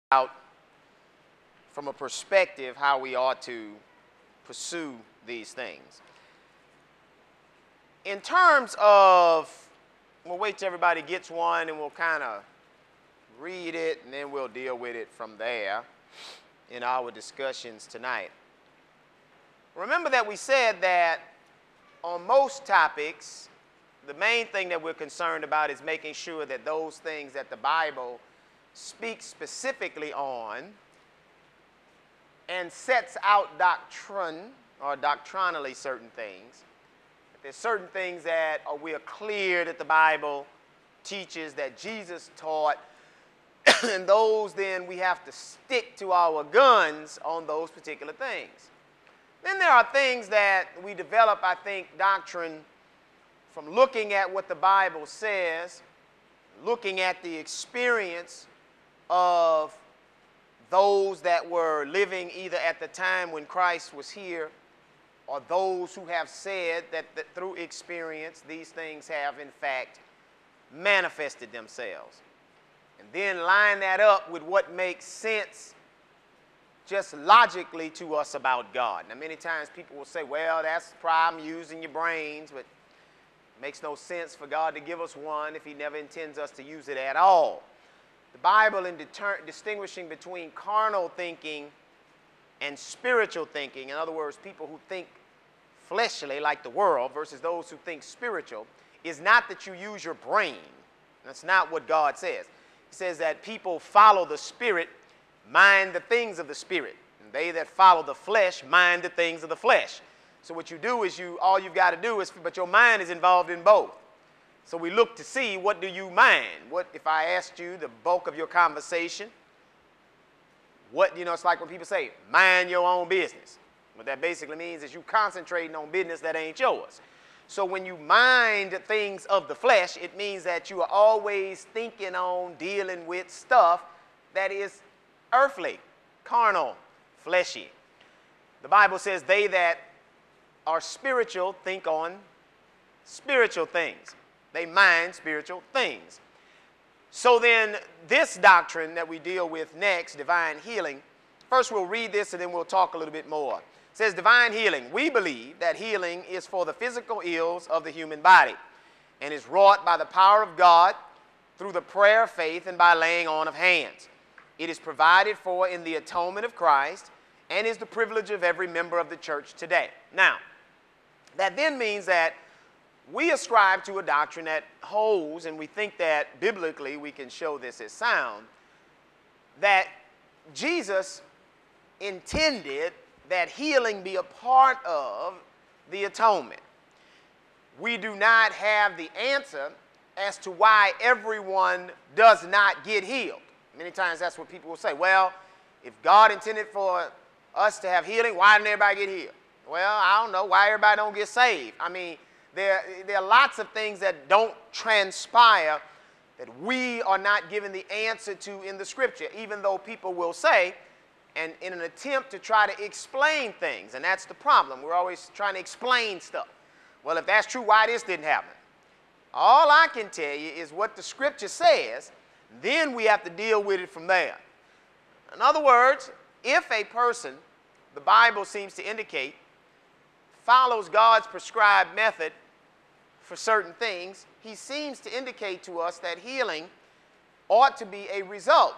out from a perspective how we ought to pursue these things. In terms of, we'll wait till everybody gets one and we'll kind of read it and then we'll deal with it from there in our discussions tonight. Remember that we said that on most topics, the main thing that we're concerned about is making sure that those things that the Bible speaks specifically on and sets out doctrine or doctrinally certain things. There's certain things that we are clear that the Bible teaches, that Jesus taught, and those then we have to stick to our guns on those particular things. Then there are things that we develop, I think, doctrine from looking at what the Bible says, looking at the experience of those that were living either at the time when Christ was here or those who have said that through experience these things have in fact manifested themselves. And then line that up with what makes sense just logically to us about God. Now many times people will say, well, that's the problem using your brains, but it makes no sense for God to give us one if he never intends us to use it at all. The Bible, in distinguishing between carnal thinking and spiritual thinking, in other words, people who think fleshly like the world versus those who think spiritual, is not that you use your brain. That's not what God says. He says that people follow the Spirit, mind the things of the Spirit, and they that follow the flesh mind the things of the flesh. So what you do is all you've got to do is, but your mind is involved in both. So we look to see, what do you mind? What if I asked you the bulk of your conversation? It's like when people say, mind your own business. What that basically means is you concentrating on business that ain't yours. So when you mind things of the flesh, it means that you are always thinking on dealing with stuff that is earthly, carnal, fleshy. The Bible says they that are spiritual think on spiritual things. They mind spiritual things. So then this doctrine that we deal with next, divine healing, first we'll read this and then we'll talk a little bit more. It says divine healing. We believe that healing is for the physical ills of the human body and is wrought by the power of God through the prayer of faith and by laying on of hands. It is provided for in the atonement of Christ and is the privilege of every member of the church today. Now, that then means that we ascribe to a doctrine that holds, and we think that biblically we can show this as sound, that Jesus intended that healing be a part of the atonement. We do not have the answer as to why everyone does not get healed. Many times that's what people will say. Well, if God intended for us to have healing, why didn't everybody get healed? Well, I don't know why everybody don't get saved. I mean, there are lots of things that don't transpire that we are not given the answer to in the Scripture, even though people will say, and in an attempt to try to explain things, and that's the problem. We're always trying to explain stuff. Well, if that's true, why this didn't happen? All I can tell you is what the Scripture says, then we have to deal with it from there. In other words, if a person, the Bible seems to indicate, follows God's prescribed method for certain things, he seems to indicate to us that healing ought to be a result.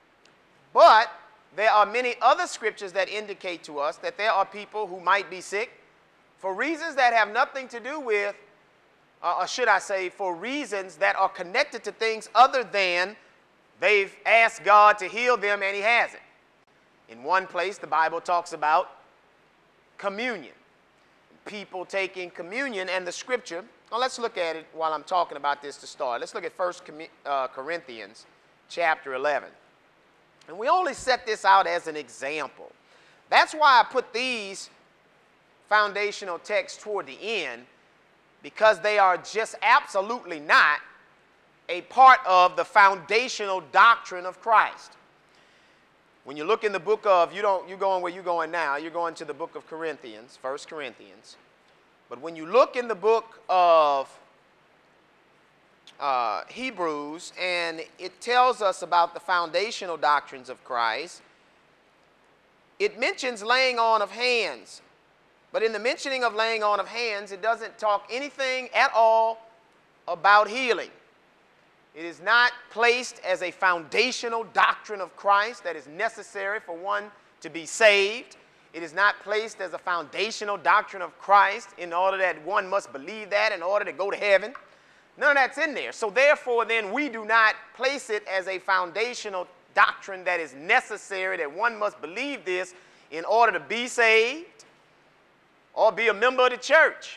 But there are many other scriptures that indicate to us that there are people who might be sick for reasons that have nothing to do with, or should I say, for reasons that are connected to things other than they've asked God to heal them and he hasn't. In one place, the Bible talks about communion. People taking communion, and the scripture, well, let's look at it while I'm talking about this to start. Let's look at 1 Corinthians chapter 11. And we only set this out as an example. That's why I put these foundational texts toward the end, because they are just absolutely not a part of the foundational doctrine of Christ. When you look in the book of, you're going where you're going now, you're going to the book of Corinthians, 1 Corinthians. But when you look in the book of Hebrews, and it tells us about the foundational doctrines of Christ. It mentions laying on of hands, but in the mentioning of laying on of hands, it doesn't talk anything at all about healing. It is not placed as a foundational doctrine of Christ that is necessary for one to be saved. It is not placed as a foundational doctrine of Christ in order that one must believe that in order to go to heaven. None of that's in there. So therefore, then, we do not place it as a foundational doctrine that is necessary, that one must believe this in order to be saved or be a member of the church.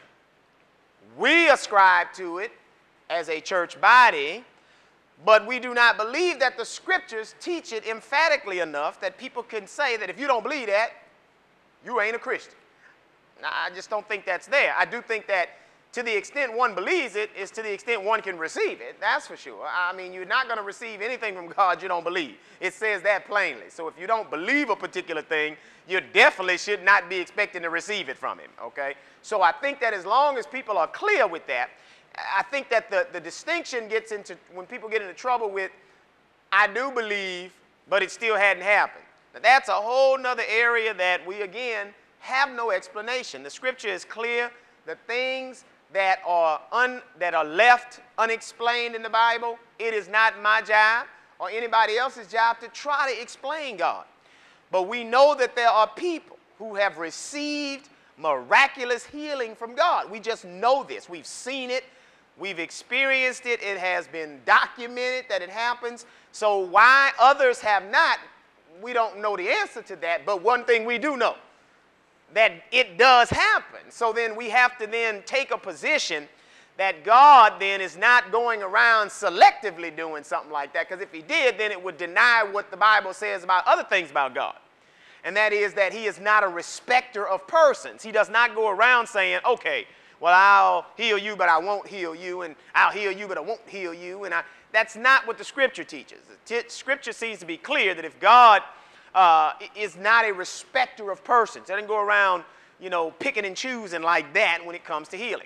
We ascribe to it as a church body, but we do not believe that the scriptures teach it emphatically enough that people can say that if you don't believe that, you ain't a Christian. Now, I just don't think that's there. I do think that to the extent one believes it is to the extent one can receive it. That's for sure. I mean, you're not going to receive anything from God you don't believe. It says that plainly. So if you don't believe a particular thing, you definitely should not be expecting to receive it from him, okay? So I think that as long as people are clear with that, I think that the distinction gets into, when people get into trouble with, I do believe, but it still hadn't happened. Now that's a whole nother area that we, again, have no explanation. The scripture is clear. The things that are left unexplained in the Bible, it is not my job or anybody else's job to try to explain God. But we know that there are people who have received miraculous healing from God. We just know this. We've seen it. We've experienced it. It has been documented that it happens. So why others have not, we don't know the answer to that. But one thing we do know, that it does happen. So then we have to then take a position that God then is not going around selectively doing something like that, because if he did, then it would deny what the Bible says about other things about God. And that is that he is not a respecter of persons. He does not go around saying, okay, well, I'll heal you, but I won't heal you, and I'll heal you, but I won't heal you. And that's not what the scripture teaches. The scripture seems to be clear that if God is not a respecter of persons, doesn't go around, you know, picking and choosing like that when it comes to healing.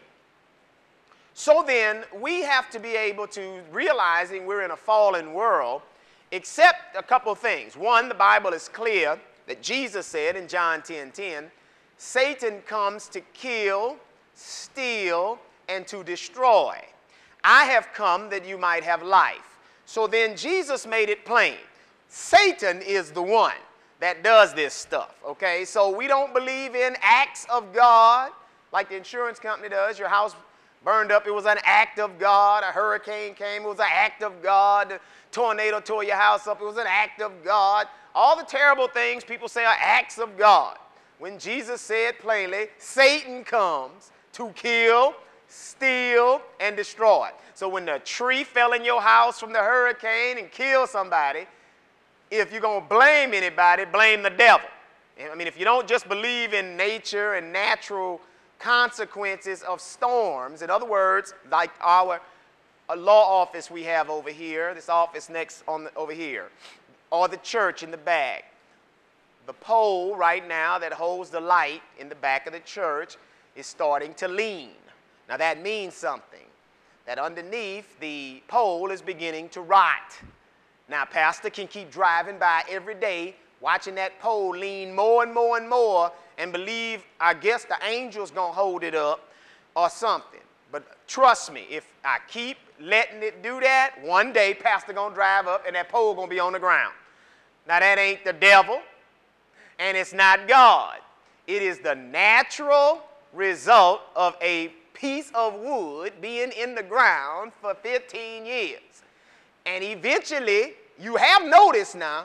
So then we have to be able to, realizing we're in a fallen world, accept a couple of things. One, the Bible is clear that Jesus said in John 10:10, Satan comes to kill, steal, and to destroy. I have come that you might have life. So then Jesus made it plain. Satan is the one that does this stuff, okay? So we don't believe in acts of God like the insurance company does. Your house burned up, it was an act of God. A hurricane came, it was an act of God. A tornado tore your house up, it was an act of God. All the terrible things people say are acts of God. When Jesus said plainly, Satan comes to kill, steal, and destroy. So when the tree fell in your house from the hurricane and killed somebody, if you're going to blame anybody, blame the devil. I mean, if you don't just believe in nature and natural consequences of storms, in other words, like a law office we have over here, this office next over here, or the church in the back, the pole right now that holds the light in the back of the church is starting to lean. Now that means something, that underneath the pole is beginning to rot. Now, pastor can keep driving by every day, watching that pole lean more and more and more, and believe, I guess, the angel's going to hold it up or something. But trust me, if I keep letting it do that, one day pastor going to drive up and that pole going to be on the ground. Now, that ain't the devil, and it's not God. It is the natural result of a piece of wood being in the ground for 15 years. And eventually, you have notice now.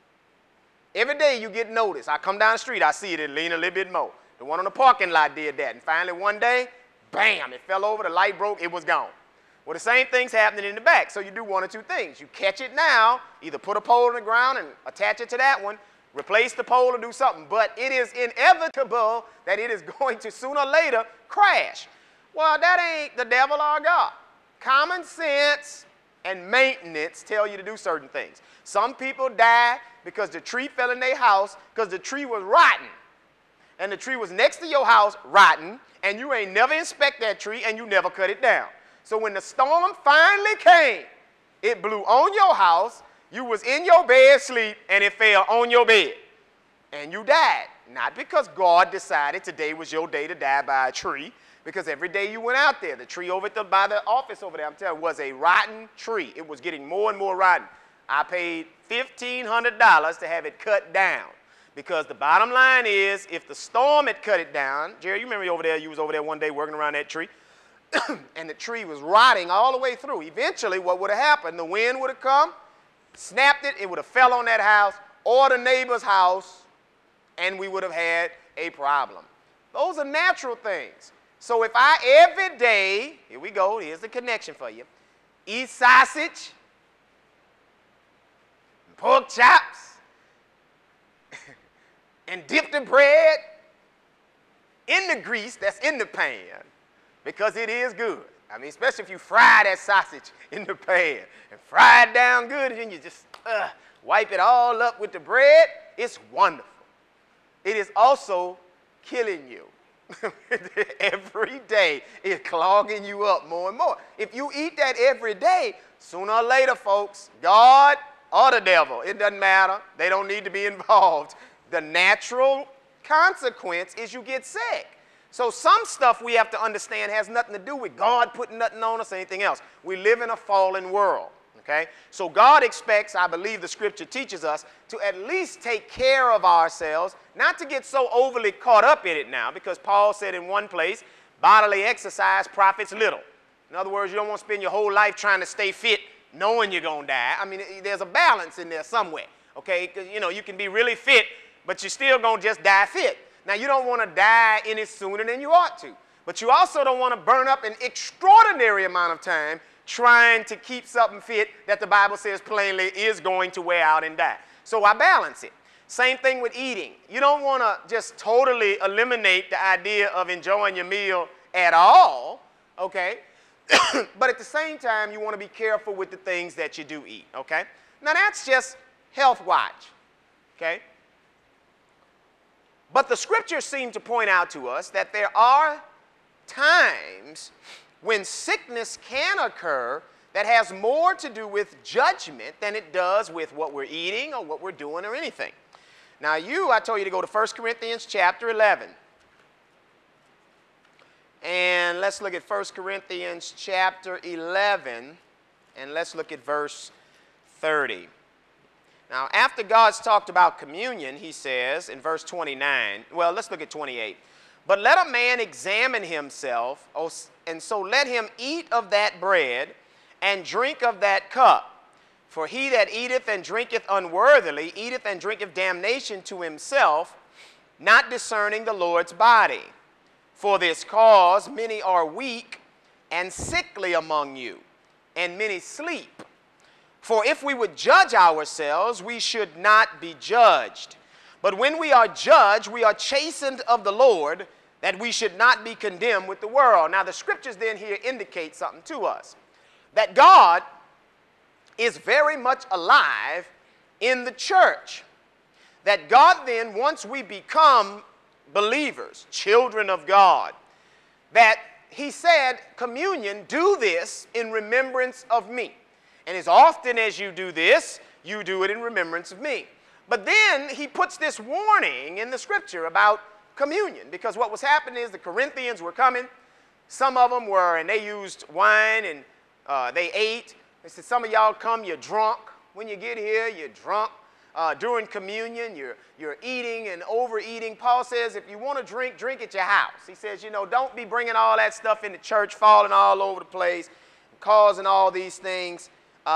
Every day you get notice. I come down the street, I see it lean a little bit more. The one on the parking lot did that. And finally one day, bam, it fell over, the light broke, it was gone. Well, the same thing's happening in the back. So you do one or two things. You catch it now, either put a pole in the ground and attach it to that one, replace the pole or do something. But it is inevitable that it is going to sooner or later crash. Well, that ain't the devil or God. Common sense and maintenance tell you to do certain things. Some people die because the tree fell in their house because the tree was rotten. And the tree was next to your house rotten, and you ain't never inspect that tree and you never cut it down. So when the storm finally came, it blew on your house, you was in your bed asleep, and it fell on your bed. And you died. Not because God decided today was your day to die by a tree, because every day you went out there, the tree over by the office over there, I'm telling you, was a rotten tree. It was getting more and more rotten. I paid $1,500 to have it cut down, because the bottom line is, if the storm had cut it down, Jerry, you remember over there, you was over there one day working around that tree, and the tree was rotting all the way through. Eventually, what would have happened? The wind would have come, snapped it, it would have fell on that house or the neighbor's house, and we would have had a problem. Those are natural things. So if I every day, here we go, here's the connection for you, eat sausage, pork chops, and dip the bread in the grease that's in the pan, because it is good. I mean, especially if you fry that sausage in the pan and fry it down good, and then you just wipe it all up with the bread, it's wonderful. It is also killing you. Every day it's clogging you up more and more. If you eat that every day, sooner or later, folks, God or the devil, it doesn't matter. They don't need to be involved. The natural consequence is you get sick. So some stuff we have to understand has nothing to do with God putting nothing on us or anything else. We live in a fallen world. Okay? So God expects, I believe the scripture teaches us, to at least take care of ourselves, not to get so overly caught up in it now, because Paul said in one place, bodily exercise profits little. In other words, you don't want to spend your whole life trying to stay fit knowing you're going to die. I mean, there's a balance in there somewhere, okay? Because, you know, you can be really fit, but you're still going to just die fit. Now, you don't want to die any sooner than you ought to, but you also don't want to burn up an extraordinary amount of time trying to keep something fit that the Bible says plainly is going to wear out and die. So I balance it. Same thing with eating. You don't want to just totally eliminate the idea of enjoying your meal at all, okay? But at the same time, you want to be careful with the things that you do eat, okay? Now that's just health watch, okay? But the scriptures seem to point out to us that there are times when sickness can occur that has more to do with judgment than it does with what we're eating or what we're doing or anything. Now I told you to go to 1 Corinthians chapter 11. And let's look at 1 Corinthians chapter 11, and let's look at verse 30. Now, after God's talked about communion, he says in verse 29, well, let's look at 28. But let a man examine himself, and so let him eat of that bread and drink of that cup. For he that eateth and drinketh unworthily eateth and drinketh damnation to himself, not discerning the Lord's body. For this cause many are weak and sickly among you, and many sleep. For if we would judge ourselves, we should not be judged. But when we are judged, we are chastened of the Lord, that we should not be condemned with the world. Now the scriptures then here indicate something to us, that God is very much alive in the church. That God then, once we become believers, children of God, that he said, communion, do this in remembrance of me. And as often as you do this, you do it in remembrance of me. But then he puts this warning in the scripture about communion, because what was happening is the Corinthians were coming. Some of them were, and they used wine, and they ate. They said, some of y'all come, you're drunk. When you get here, you're drunk. During communion, you're eating and overeating. Paul says, if you want to drink, drink at your house. He says, you know, don't be bringing all that stuff into church, falling all over the place, causing all these things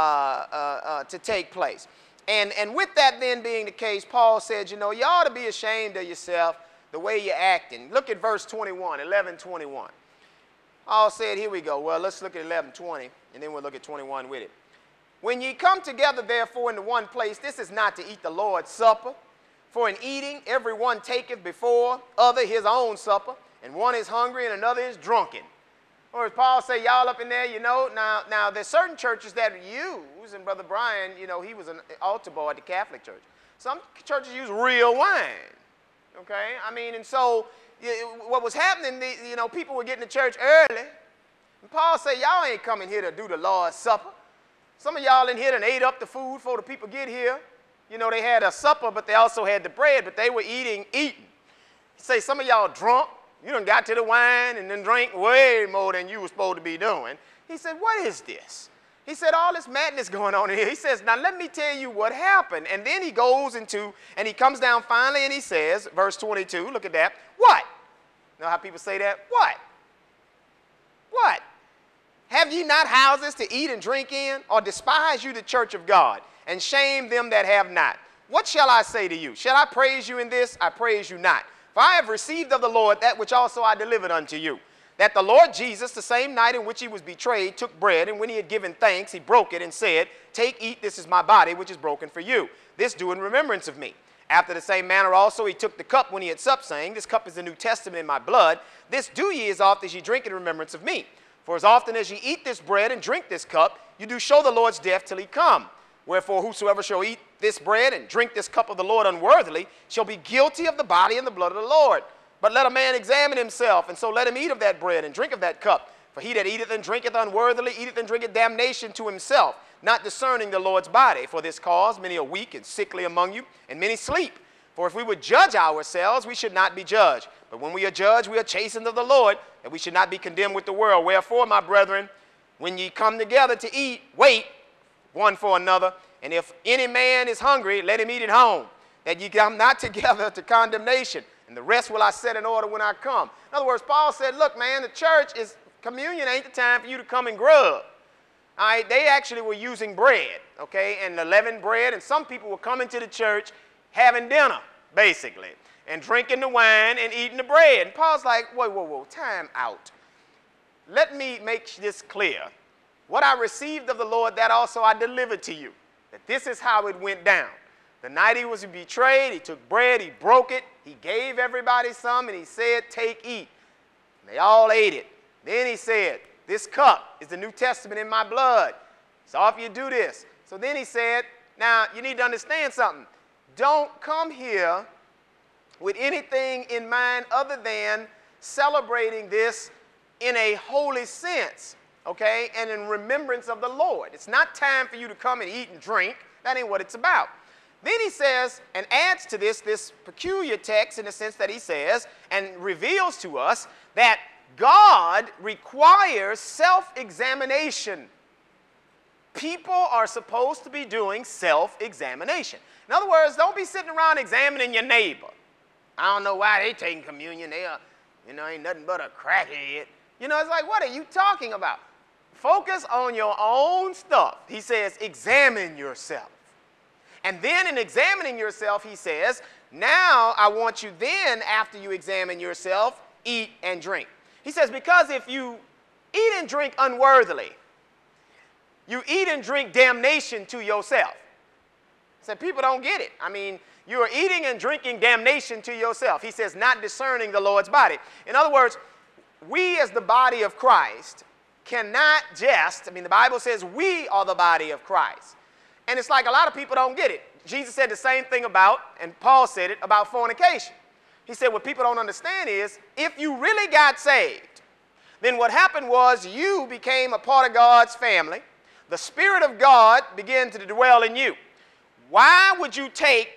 to take place. And with that then being the case, Paul said, you know, you ought to be ashamed of yourself the way you're acting. Look at verse 21, 11:21. Paul said, here we go. Well, let's look at 11:20, and then we'll look at 21 with it. When ye come together, therefore, into one place, this is not to eat the Lord's supper. For in eating, every one taketh before other his own supper, and one is hungry and another is drunken. Or as Paul say, y'all up in there, you know, now there's certain churches that use, and Brother Brian, you know, he was an altar boy at the Catholic Church. Some churches use real wine, okay? I mean, and so what was happening, you know, people were getting to church early, And Paul said, y'all ain't coming here to do the Lord's Supper. Some of y'all in here done ate up the food before the people get here. You know, they had a supper, but they also had the bread, but they were eating. He say, some of y'all drunk. You done got to the wine and then drank way more than you were supposed to be doing. He said, what is this? He said, all this madness going on in here. He says, now let me tell you what happened. And then he goes into, and he comes down finally and he says, verse 22, look at that. What? You know how people say that? What? What? Have ye not houses to eat and drink in? Or despise you the church of God, and shame them that have not? What shall I say to you? Shall I praise you in this? I praise you not. For I have received of the Lord that which also I delivered unto you, that the Lord Jesus, the same night in which he was betrayed, took bread, and when he had given thanks, he broke it and said, take, eat, this is my body, which is broken for you. This do in remembrance of me. After the same manner also he took the cup when he had supped, saying, this cup is the New Testament in my blood. This do ye as oft as ye drink in remembrance of me. For as often as ye eat this bread and drink this cup, you do show the Lord's death till he come. Wherefore whosoever shall eat this bread and drink this cup of the Lord unworthily shall be guilty of the body and the blood of the Lord. But let a man examine himself, and so let him eat of that bread and drink of that cup. For he that eateth and drinketh unworthily eateth and drinketh damnation to himself, not discerning the Lord's body. For this cause many are weak and sickly among you, and many sleep. For if we would judge ourselves, we should not be judged. But when we are judged, we are chastened of the Lord, that we should not be condemned with the world. Wherefore, my brethren, when ye come together to eat, wait one for another. And if any man is hungry, let him eat at home, that ye come not together to condemnation. And the rest will I set in order when I come. In other words, Paul said, look, man, the church is, communion ain't the time for you to come and grub. All right, they actually were using bread, okay, and leavened bread. And some people were coming to the church having dinner, basically, and drinking the wine and eating the bread. And Paul's like, whoa, time out. Let me make this clear. What I received of the Lord, that also I delivered to you. That this is how it went down. The night he was betrayed, he took bread, he broke it, he gave everybody some, and he said, take, eat. And they all ate it. Then he said, this cup is the New Testament in my blood. So if you do this. So then he said, now you need to understand something. Don't come here with anything in mind other than celebrating this in a holy sense, okay, and in remembrance of the Lord. It's not time for you to come and eat and drink. That ain't what it's about. Then he says, and adds to this peculiar text in the sense that he says, and reveals to us that God requires self-examination. People are supposed to be doing self-examination. In other words, don't be sitting around examining your neighbor. I don't know why they taking communion. They are, ain't nothing but a crackhead. It's like, what are you talking about? Focus on your own stuff. He says, examine yourself. And then in examining yourself, he says, now I want you then, after you examine yourself, eat and drink. He says, because if you eat and drink unworthily, you eat and drink damnation to yourself. He said, people don't get it. I mean, you are eating and drinking damnation to yourself. He says, not discerning the Lord's body. In other words, we as the body of Christ cannot the Bible says we are the body of Christ. And it's like a lot of people don't get it. Jesus said the same thing about, and Paul said it, about fornication. He said what people don't understand is if you really got saved, then what happened was you became a part of God's family. The Spirit of God began to dwell in you. Why would you take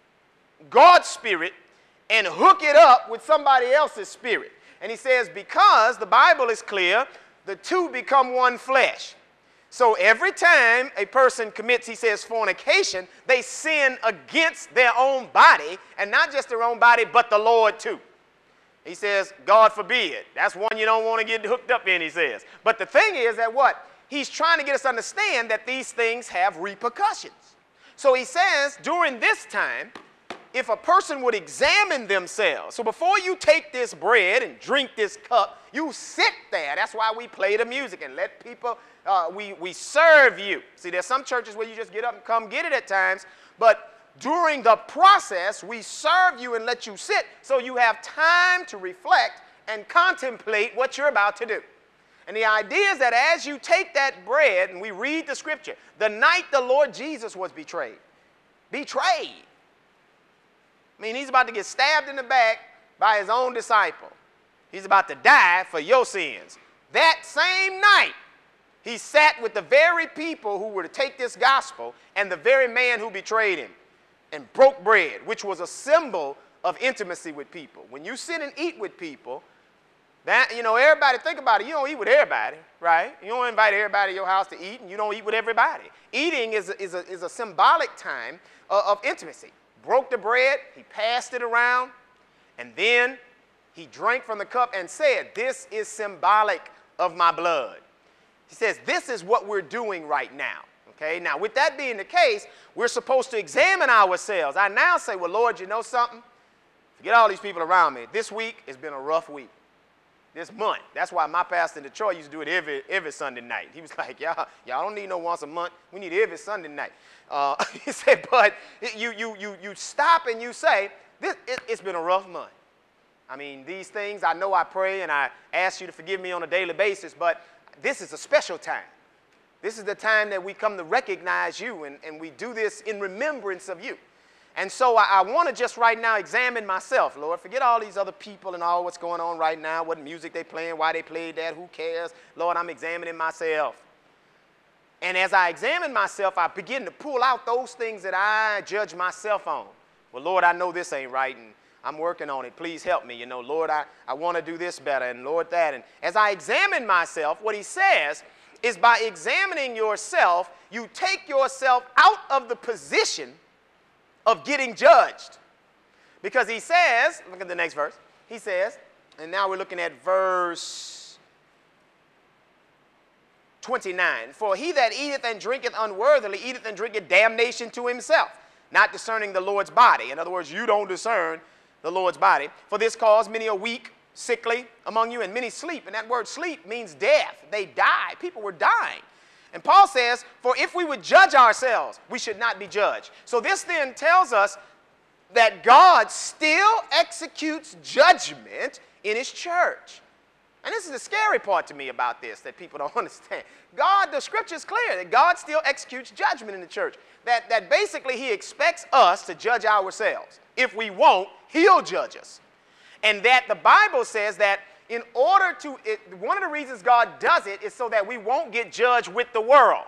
God's Spirit and hook it up with somebody else's spirit? And he says because the Bible is clear, the two become one flesh. So every time a person commits, he says, fornication, they sin against their own body, and not just their own body, but the Lord too. He says, God forbid. That's one you don't want to get hooked up in, he says. But the thing is that what? He's trying to get us to understand that these things have repercussions. So he says, during this time, if a person would examine themselves, so before you take this bread and drink this cup, you sit there. That's why we play the music and let people, we serve you. See, there's some churches where you just get up and come get it at times, but during the process, we serve you and let you sit so you have time to reflect and contemplate what you're about to do. And the idea is that as you take that bread, and we read the scripture, the night the Lord Jesus was betrayed. I mean, he's about to get stabbed in the back by his own disciple. He's about to die for your sins. that same night, he sat with the very people who were to take this gospel and the very man who betrayed him and broke bread, which was a symbol of intimacy with people. When you sit and eat with people, that, you know, everybody, think about it, you don't eat with everybody, right? You don't invite everybody to your house to eat, and you don't eat with everybody. Eating is a symbolic time of intimacy. Broke the bread, he passed it around, and then he drank from the cup and said, "This is symbolic of my blood." He says, this is what we're doing right now. Okay, now with that being the case, we're supposed to examine ourselves. I now say, well, Lord, you know something? Forget all these people around me. This week has been a rough week. This month. That's why my pastor in Detroit used to do it every Sunday night. He was like, y'all don't need no once a month. We need every Sunday night. He said, but you stop and you say, it's been a rough month. I mean, these things, I know I pray and I ask you to forgive me on a daily basis, but this is a special time. This is the time that we come to recognize you, and we do this in remembrance of you. And so I want to just right now examine myself, Lord. Forget all these other people and all what's going on right now, what music they playing, why they played that, who cares? Lord, I'm examining myself. And as I examine myself, I begin to pull out those things that I judge myself on. Well, Lord, I know this ain't right, and I'm working on it. Please help me. You know, Lord, I want to do this better, and Lord, that. And as I examine myself, what he says is by examining yourself, you take yourself out of the position of getting judged. Because he says, look at the next verse, he says, and now we're looking at verse 29. For he that eateth and drinketh unworthily eateth and drinketh damnation to himself, not discerning the Lord's body. In other words, you don't discern the Lord's body. For this cause many are weak, sickly among you, and many sleep. And that word sleep means death. They die. People were dying. And Paul says, for if we would judge ourselves, we should not be judged. So this then tells us that God still executes judgment in his church. And this is the scary part to me about this that people don't understand. God, the scripture is clear that God still executes judgment in the church. That basically he expects us to judge ourselves. If we won't, he'll judge us. And that the Bible says that in order to, one of the reasons God does it is so that we won't get judged with the world.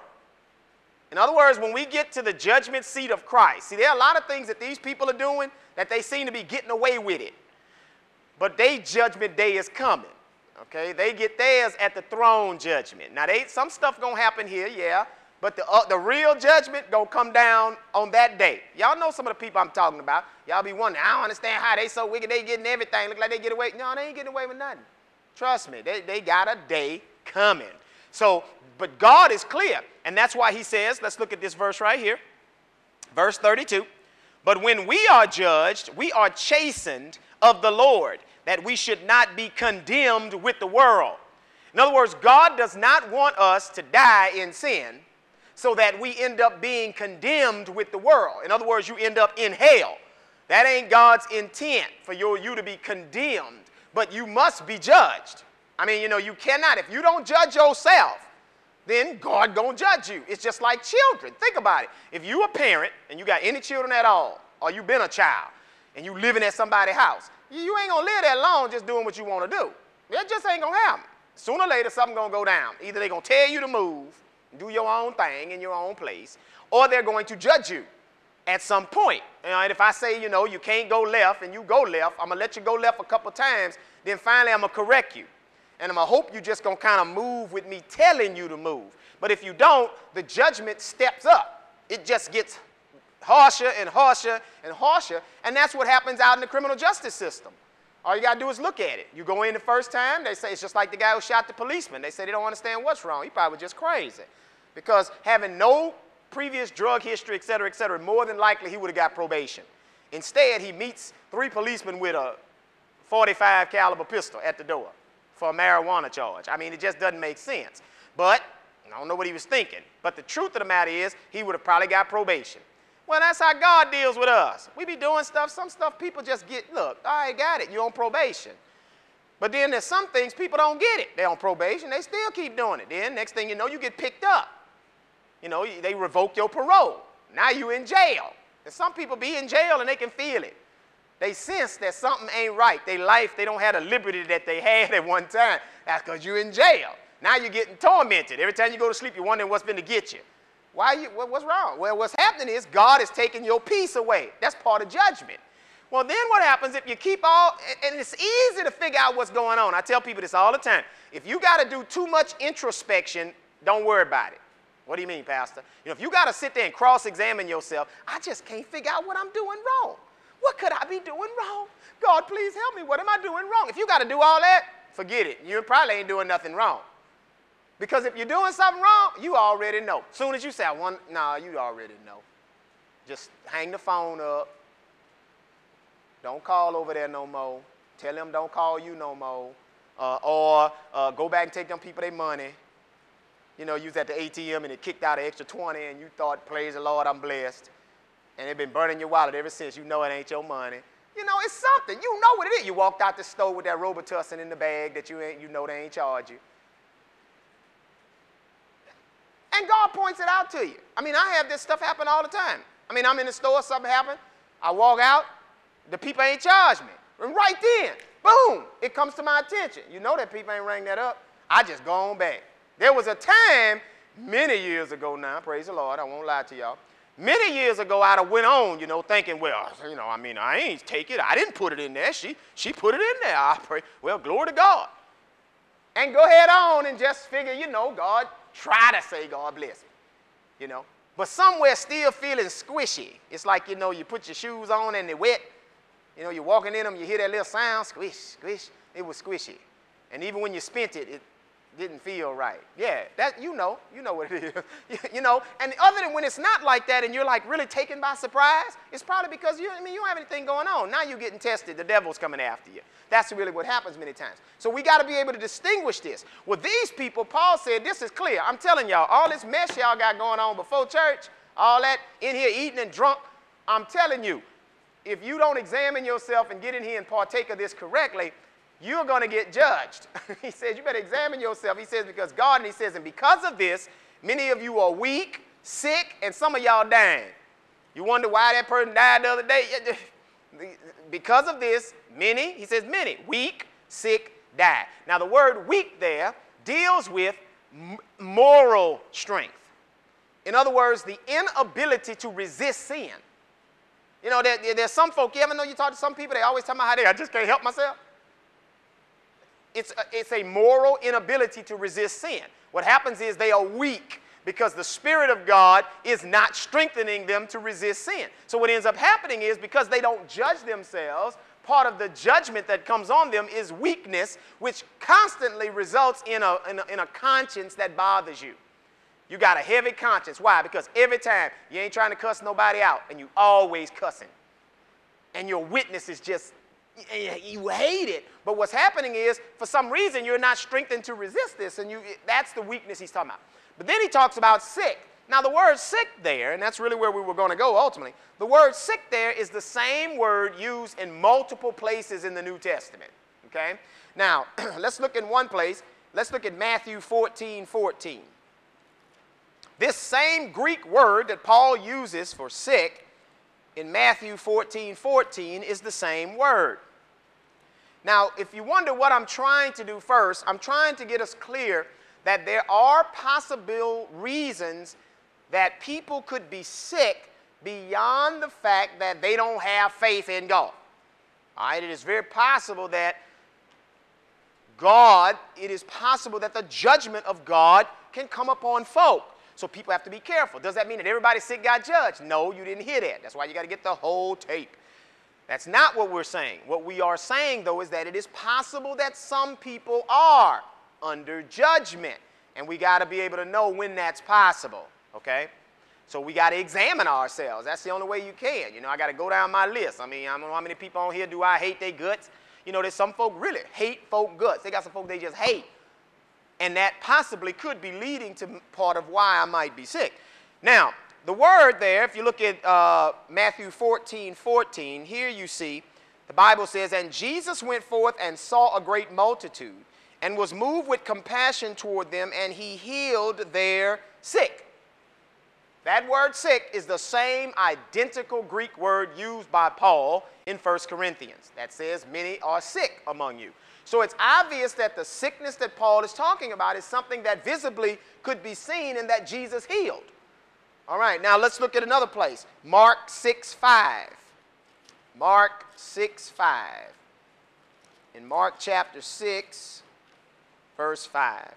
In other words, when we get to the judgment seat of Christ, see, there are a lot of things that these people are doing that they seem to be getting away with it. But their judgment day is coming. Okay, they get theirs at the throne judgment. Now, some stuff gonna happen here, yeah, but the real judgment gonna come down on that day. Y'all know some of the people I'm talking about. Y'all be wondering, I don't understand how they so wicked, they getting everything. Look like they get away. No, they ain't getting away with nothing. Trust me, they got a day coming. So, but God is clear, and that's why he says, let's look at this verse right here, verse 32. But when we are judged, we are chastened of the Lord, that we should not be condemned with the world. In other words, God does not want us to die in sin so that we end up being condemned with the world. In other words, you end up in hell. That ain't God's intent for you to be condemned, but you must be judged. I mean, you know, you cannot. If you don't judge yourself, then God gonna judge you. It's just like children. Think about it. If you a parent and you got any children at all, or you been a child, and you living at somebody's house, you ain't gonna live that long just doing what you want to do. That just ain't gonna happen. Sooner or later, something gonna go down. Either they're gonna tell you to move, do your own thing in your own place, or they're going to judge you at some point. And if I say, you know, you can't go left and you go left, I'm gonna let you go left a couple times, then finally I'm gonna correct you. And I'm gonna hope you just gonna kind of move with me telling you to move. But if you don't, the judgment steps up. It just gets harsher and harsher and harsher, and that's what happens out in the criminal justice system. All you got to do is look at it. You go in the first time, they say it's just like the guy who shot the policeman. They say they don't understand what's wrong. He probably just crazy. Because having no previous drug history, et cetera, more than likely he would have got probation. Instead, he meets 3 policemen with a .45 caliber pistol at the door for a marijuana charge. I mean, it just doesn't make sense. But I don't know what he was thinking. But the truth of the matter is, he would have probably got probation. Well, that's how God deals with us. We be doing stuff, some stuff people just get, look, I got it, you're on probation. But then there's some things people don't get it. They're on probation, they still keep doing it. Then next thing you know, you get picked up. You know, they revoke your parole. Now you're in jail. And some people be in jail and they can feel it. They sense that something ain't right. Their life, they don't have the liberty that they had at one time. That's because you're in jail. Now you're getting tormented. Every time you go to sleep, you're wondering what's been to get you. What's wrong? Well, what's happening is God is taking your peace away. That's part of judgment. Well, then what happens if you keep and it's easy to figure out what's going on. I tell people this all the time. If you got to do too much introspection, don't worry about it. What do you mean, Pastor? You know, if you got to sit there and cross-examine yourself, I just can't figure out what I'm doing wrong. What could I be doing wrong? God, please help me. What am I doing wrong? If you got to do all that, forget it. You probably ain't doing nothing wrong. Because if you're doing something wrong, you already know. As soon as you say, you already know. Just hang the phone up. Don't call over there no more. Tell them don't call you no more. Or go back and take them people their money. You know, you was at the ATM and it kicked out an extra 20 and you thought, praise the Lord, I'm blessed. And they've been burning your wallet ever since. You know it ain't your money. You know, it's something. You know what it is. You walked out the store with that Robitussin in the bag that you know they ain't charge you. And God points it out to you. I mean, I have this stuff happen all the time. I mean, I'm in the store, something happened. I walk out, the people ain't charged me. And right then, boom, it comes to my attention. You know that people ain't rang that up. I just go on back. There was a time, many years ago now, praise the Lord, I won't lie to y'all. Many years ago, I'd have went on, you know, thinking, well, you know, I mean, I ain't take it. I didn't put it in there. She put it in there. I pray, well, glory to God. And go ahead on and just figure, you know, God, try to say God bless me, you know. But somewhere still feeling squishy. It's like, you know, you put your shoes on and they're wet. You know, you're walking in them, you hear that little sound, squish, squish. It was squishy. And even when you spent it, it didn't feel right. Yeah, that you know what it is. You know, and other than when it's not like that and you're like really taken by surprise, it's probably because you don't have anything going on. Now you're getting tested. The devil's coming after you. That's really what happens many times. So we got to be able to distinguish this. With these people, Paul said, this is clear. I'm telling y'all, all this mess y'all got going on before church, all that in here eating and drunk, I'm telling you, if you don't examine yourself and get in here and partake of this correctly, you're going to get judged. He says, you better examine yourself. He says, because God, and he says, and because of this, many of you are weak, sick, and some of y'all dying. You wonder why that person died the other day? Because of this, many, he says many, weak, sick, die. Now the word weak there deals with moral strength. In other words, the inability to resist sin. You know, there's some folk, you ever know you talk to some people, they always tell me how I just can't help myself. It's a moral inability to resist sin. What happens is they are weak because the Spirit of God is not strengthening them to resist sin. So what ends up happening is because they don't judge themselves, part of the judgment that comes on them is weakness, which constantly results in a conscience that bothers you. You got a heavy conscience. Why? Because every time you ain't trying to cuss nobody out and you always cussing. And your witness is just, you hate it. But what's happening is, for some reason, you're not strengthened to resist this. And that's the weakness he's talking about. But then he talks about sick. Now, the word sick there, and that's really where we were going to go ultimately, the word sick there is the same word used in multiple places in the New Testament. Okay? Now, let's look in one place. Let's look at Matthew 14:14. This same Greek word that Paul uses for sick in Matthew 14:14 is the same word. Now, if you wonder what I'm trying to do first, I'm trying to get us clear that there are possible reasons that people could be sick beyond the fact that they don't have faith in God. All right, it is very possible that it is possible that the judgment of God can come upon folk. So people have to be careful. Does that mean that everybody sick got judged? No, you didn't hear that. That's why you got to get the whole tape. That's not what we're saying. What we are saying, though, is that it is possible that some people are under judgment. And we got to be able to know when that's possible, okay? So we got to examine ourselves. That's the only way you can. You know, I got to go down my list. I mean, I don't know how many people on here do I hate their guts. You know, there's some folk really hate folk guts. They got some folk they just hate. And that possibly could be leading to part of why I might be sick. Now, the word there, if you look at Matthew 14:14, here you see, the Bible says, and Jesus went forth and saw a great multitude, and was moved with compassion toward them, and he healed their sick. That word sick is the same identical Greek word used by Paul in 1 Corinthians that says many are sick among you. So it's obvious that the sickness that Paul is talking about is something that visibly could be seen and that Jesus healed. All right, now let's look at another place. Mark 6:5. Mark 6:5. In Mark chapter 6, verse 5.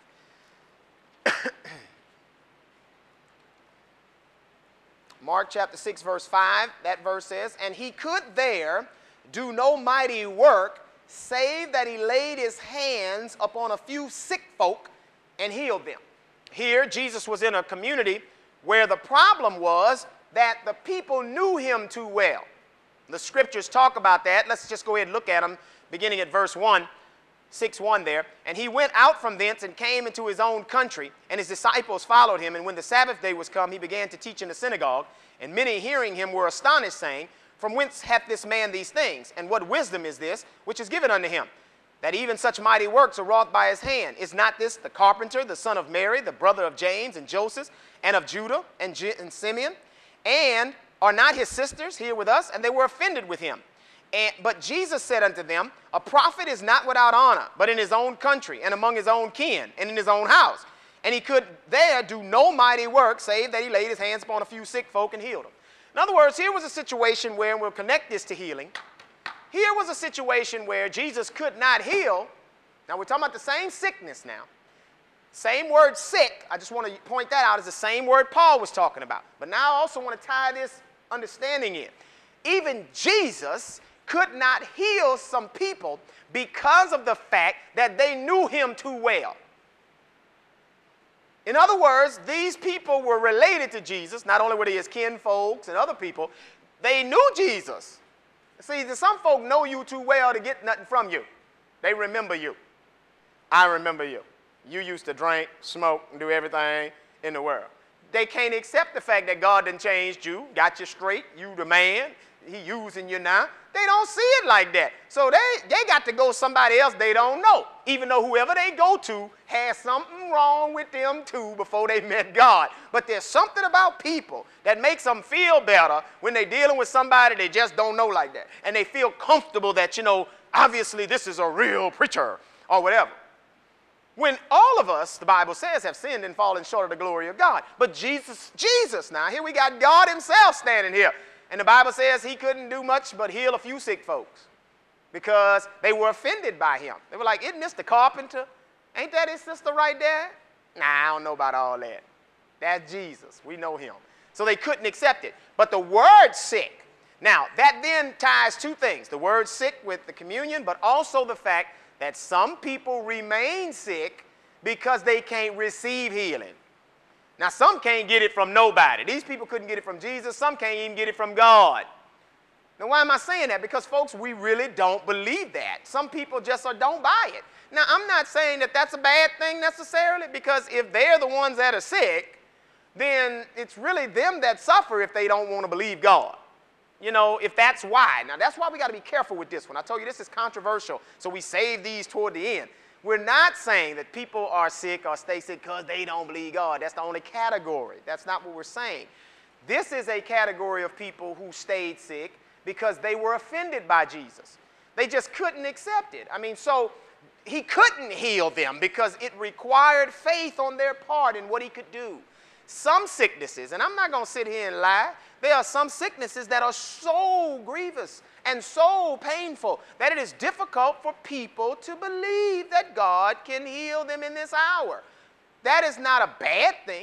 Mark chapter 6, verse 5, that verse says, and he could there do no mighty work, save that he laid his hands upon a few sick folk and healed them. Here, Jesus was in a community where the problem was that the people knew him too well. The scriptures talk about that. Let's just go ahead and look at them, beginning at verse 1. 6:1 there. And he went out from thence and came into his own country, and his disciples followed him. And when the Sabbath day was come, he began to teach in the synagogue. And many hearing him were astonished, saying, from whence hath this man these things? And what wisdom is this which is given unto him, that even such mighty works are wrought by his hand? Is not this the carpenter, the son of Mary, the brother of James and Joseph, and of Judah and Simeon? And are not his sisters here with us? And they were offended with him. But Jesus said unto them, a prophet is not without honor, but in his own country, and among his own kin, and in his own house. And he could there do no mighty work, save that he laid his hands upon a few sick folk and healed them. In other words, here was a situation where, and we'll connect this to healing, here was a situation where Jesus could not heal. Now we're talking about the same sickness now. Same word sick, I just want to point that out, is the same word Paul was talking about. But now I also want to tie this understanding in. Even Jesus could not heal some people because of the fact that they knew him too well. In other words, these people were related to Jesus. Not only were they his kinfolks and other people, they knew Jesus. See, some folk know you too well to get nothing from you. They remember you. I remember you. You used to drink, smoke, and do everything in the world. They can't accept the fact that God done changed you, got you straight, you the man, he using you now. They don't see it like that. So they got to go somebody else they don't know, even though whoever they go to has something wrong with them too before they met God. But there's something about people that makes them feel better when they're dealing with somebody they just don't know like that. And they feel comfortable that, you know, obviously this is a real preacher or whatever. When all of us, the Bible says, have sinned and fallen short of the glory of God. But Jesus now, here we got God himself standing here. And the Bible says he couldn't do much but heal a few sick folks because they were offended by him. They were like, isn't this the carpenter? Ain't that his sister right there? Nah, I don't know about all that. That's Jesus. We know him. So they couldn't accept it. But the word sick, now that then ties two things. The word sick with the communion, but also the fact that some people remain sick because they can't receive healing. Now, some can't get it from nobody. These people couldn't get it from Jesus. Some can't even get it from God. Now, why am I saying that? Because, folks, we really don't believe that. Some people just don't buy it. Now, I'm not saying that that's a bad thing necessarily, because if they're the ones that are sick, then it's really them that suffer if they don't want to believe God. You know, if that's why. Now, that's why we got to be careful with this one. I told you this is controversial, so we save these toward the end. We're not saying that people are sick or stay sick because they don't believe God. That's the only category. That's not what we're saying. This is a category of people who stayed sick because they were offended by Jesus. They just couldn't accept it. I mean, so he couldn't heal them because it required faith on their part in what he could do. Some sicknesses, and I'm not going to sit here and lie, there are some sicknesses that are so grievous and so painful that it is difficult for people to believe that God can heal them in this hour. That is not a bad thing.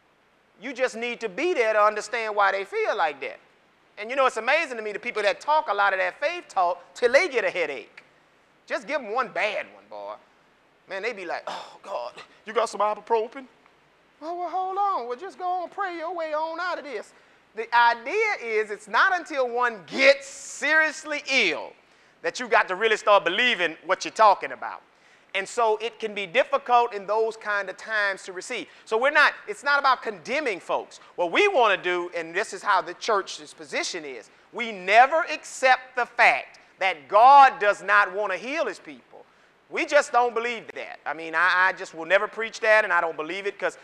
You just need to be there to understand why they feel like that. And you know, it's amazing to me the people that talk a lot of that faith talk till they get a headache. Just give them one bad one, boy. Man, they be like, oh, God, you got some ibuprofen? Oh, well, hold on. Well, just go on and pray your way on out of this. The idea is it's not until one gets seriously ill that you got to really start believing what you're talking about. And so it can be difficult in those kind of times to receive. So it's not about condemning folks. What we want to do, and this is how the church's position is, we never accept the fact that God does not want to heal his people. We just don't believe that. I mean, I just will never preach that, and I don't believe it because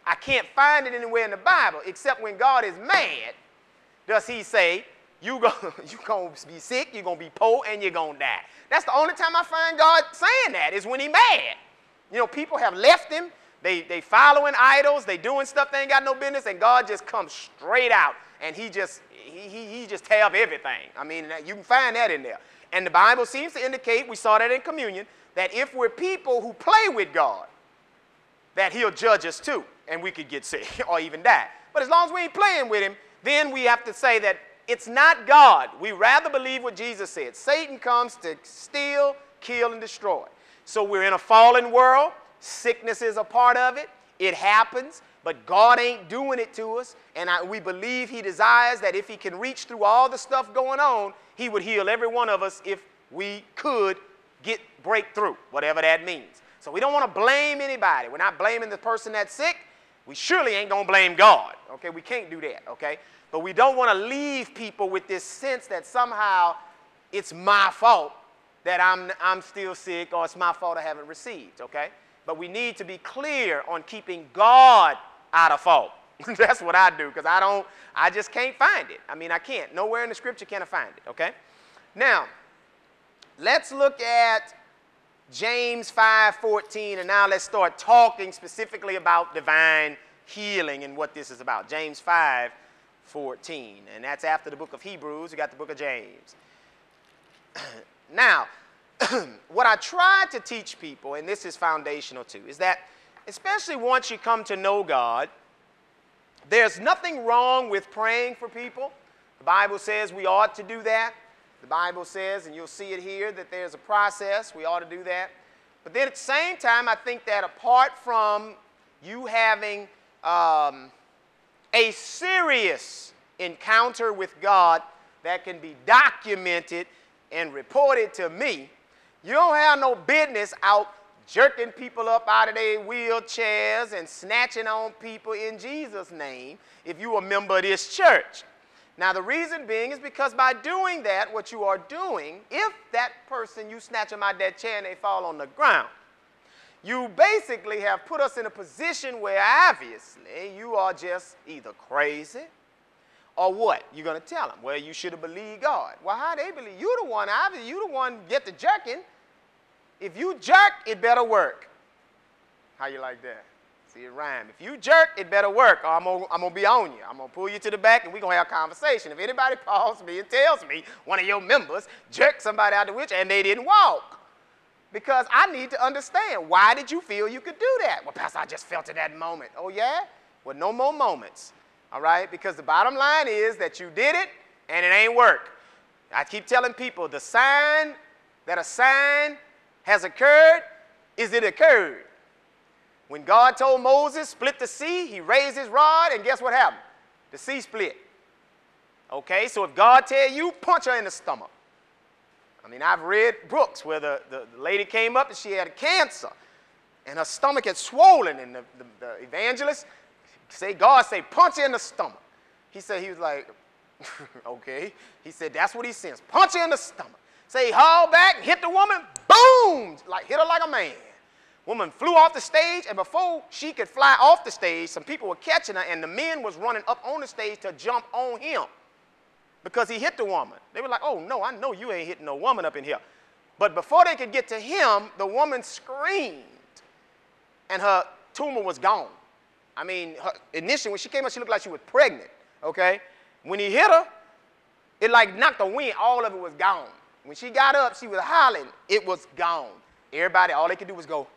I can't find it anywhere in the Bible except when God is mad, does he say, you're going to be sick, you're going to be poor, and you're going to die. That's the only time I find God saying that is when he's mad. You know, people have left him. They following idols. They doing stuff they ain't got no business, and God just comes straight out, and he just tear up everything. I mean, you can find that in there. And the Bible seems to indicate, we saw that in communion, that if we're people who play with God, that he'll judge us too, and we could get sick or even die. But as long as we ain't playing with him, then we have to say that it's not God. We rather believe what Jesus said. Satan comes to steal, kill, and destroy. So we're in a fallen world. Sickness is a part of it. It happens, but God ain't doing it to us. And we believe he desires that if he can reach through all the stuff going on, he would heal every one of us if we could break through, whatever that means. So we don't want to blame anybody. We're not blaming the person that's sick. We surely ain't going to blame God. Okay, we can't do that, okay? But we don't want to leave people with this sense that somehow it's my fault that I'm still sick, or it's my fault I haven't received, okay? But we need to be clear on keeping God out of fault. That's what I do, because I just can't find it. I mean, I can't. Nowhere in the scripture can I find it, okay? Now, let's look at James 5:14, and now let's start talking specifically about divine healing and what this is about. James 5:14, and that's after the book of Hebrews. You got the book of James. Now, what I try to teach people, and this is foundational too, is that especially once you come to know God, there's nothing wrong with praying for people. The Bible says we ought to do that. The Bible says, and you'll see it here, that there's a process. We ought to do that. But then at the same time, I think that apart from you having a serious encounter with God that can be documented and reported to me, you don't have no business out jerking people up out of their wheelchairs and snatching on people in Jesus' name if you're a member of this church. Now, the reason being is because by doing that, what you are doing, if that person, you snatch them out that chair and they fall on the ground, you basically have put us in a position where obviously you are just either crazy or what? You're going to tell them, well, you should have believed God. Well, how they believe? You the one, obviously, you the one get the jerking. If you jerk, it better work. How you like that? See, it rhyme. If you jerk, it better work, or I'm going to be on you. I'm going to pull you to the back, and we're going to have a conversation. If anybody calls me and tells me one of your members jerked somebody out the wheelchair and they didn't walk, because I need to understand, why did you feel you could do that? Well, Pastor, I just felt it that moment. Oh, yeah? Well, no more moments, all right? Because the bottom line is that you did it, and it ain't work. I keep telling people the sign that a sign has occurred is it occurred. When God told Moses, split the sea, he raised his rod, and guess what happened? The sea split. Okay, so if God tell you, punch her in the stomach. I mean, I've read books where the lady came up and she had cancer, and her stomach had swollen, and the evangelist say, God say, punch her in the stomach. He was like, okay. He said, that's what he sends. Punch her in the stomach. Say, he hauled back and hit the woman, boom, like hit her like a man. Woman flew off the stage, and before she could fly off the stage, some people were catching her, and the men was running up on the stage to jump on him because he hit the woman. They were like, oh, no, I know you ain't hitting no woman up in here. But before they could get to him, the woman screamed, and her tumor was gone. I mean, initially, when she came up, she looked like she was pregnant, okay? When he hit her, it like knocked the wind. All of it was gone. When she got up, she was hollering. It was gone. Everybody, all they could do was go,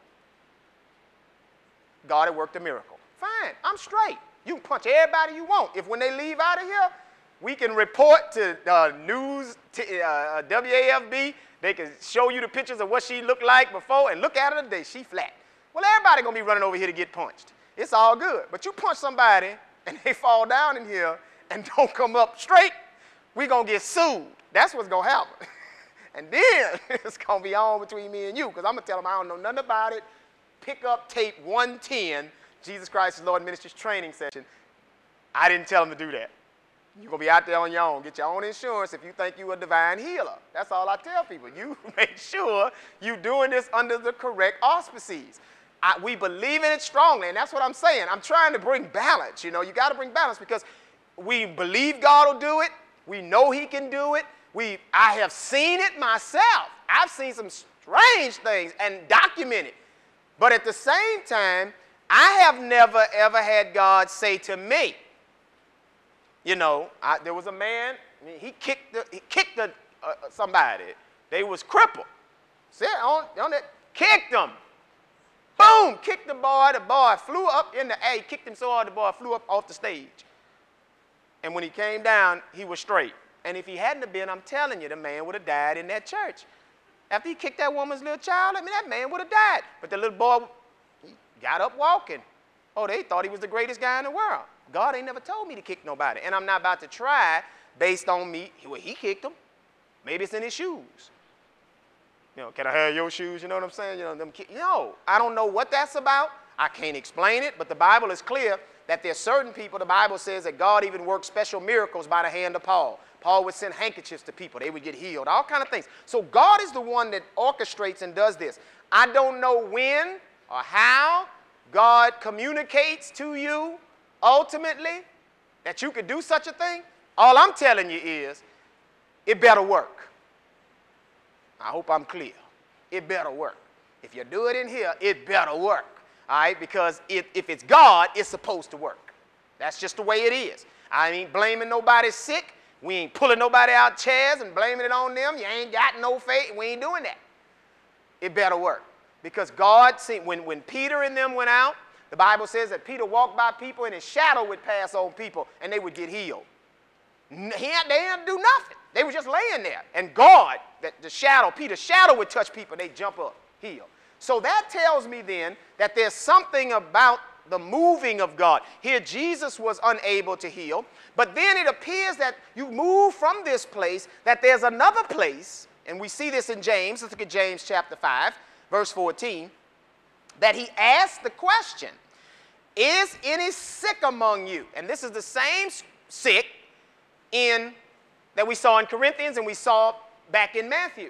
God had worked a miracle. Fine, I'm straight. You can punch everybody you want. If when they leave out of here, we can report to news, WAFB. They can show you the pictures of what she looked like before, and look at her today. She flat. Well, everybody going to be running over here to get punched. It's all good. But you punch somebody, and they fall down in here and don't come up straight, we're going to get sued. That's what's going to happen. And then it's going to be on between me and you, because I'm going to tell them I don't know nothing about it. Pick up tape 110, Jesus Christ is Lord Ministries training session. I didn't tell them to do that. You're going to be out there on your own. Get your own insurance if you think you're a divine healer. That's all I tell people. You make sure you're doing this under the correct auspices. we believe in it strongly, and that's what I'm saying. I'm trying to bring balance. You know, you got to bring balance because we believe God will do it. We know he can do it. I have seen it myself. I've seen some strange things and documented. But at the same time, I have never, ever had God say to me, you know, there was a man, he kicked somebody. They was crippled. Sit on it, kicked them. Boom, kicked the boy flew up in the air, kicked him so hard the boy flew up off the stage. And when he came down, he was straight. And if he hadn't have been, I'm telling you, the man would have died in that church. After he kicked that woman's little child, I mean, that man would have died. But the little boy, he got up walking. Oh, they thought he was the greatest guy in the world. God ain't never told me to kick nobody. And I'm not about to try based on me. Well, he kicked him. Maybe it's in his shoes. You know, can I have your shoes? You know what I'm saying? You know, no, I don't know what that's about. I can't explain it, but the Bible is clear that there's certain people, the Bible says that God even worked special miracles by the hand of Paul. Paul would send handkerchiefs to people. They would get healed, all kind of things. So God is the one that orchestrates and does this. I don't know when or how God communicates to you ultimately that you could do such a thing. All I'm telling you is it better work. I hope I'm clear. It better work. If you do it in here, it better work. All right, because if it's God, it's supposed to work. That's just the way it is. I ain't blaming nobody sick. We ain't pulling nobody out chairs and blaming it on them. You ain't got no faith. We ain't doing that. It better work. Because God, see, when Peter and them went out, the Bible says that Peter walked by people and his shadow would pass on people and they would get healed. They didn't do nothing. They were just laying there. And God, Peter's shadow would touch people, they'd jump up, heal. So that tells me then that there's something about the moving of God. Here Jesus was unable to heal, but then it appears that you move from this place, that there's another place, and we see this in James. Let's look at James chapter 5, verse 14, that he asked the question, is any sick among you? And this is the same sick that we saw in Corinthians and we saw back in Matthew.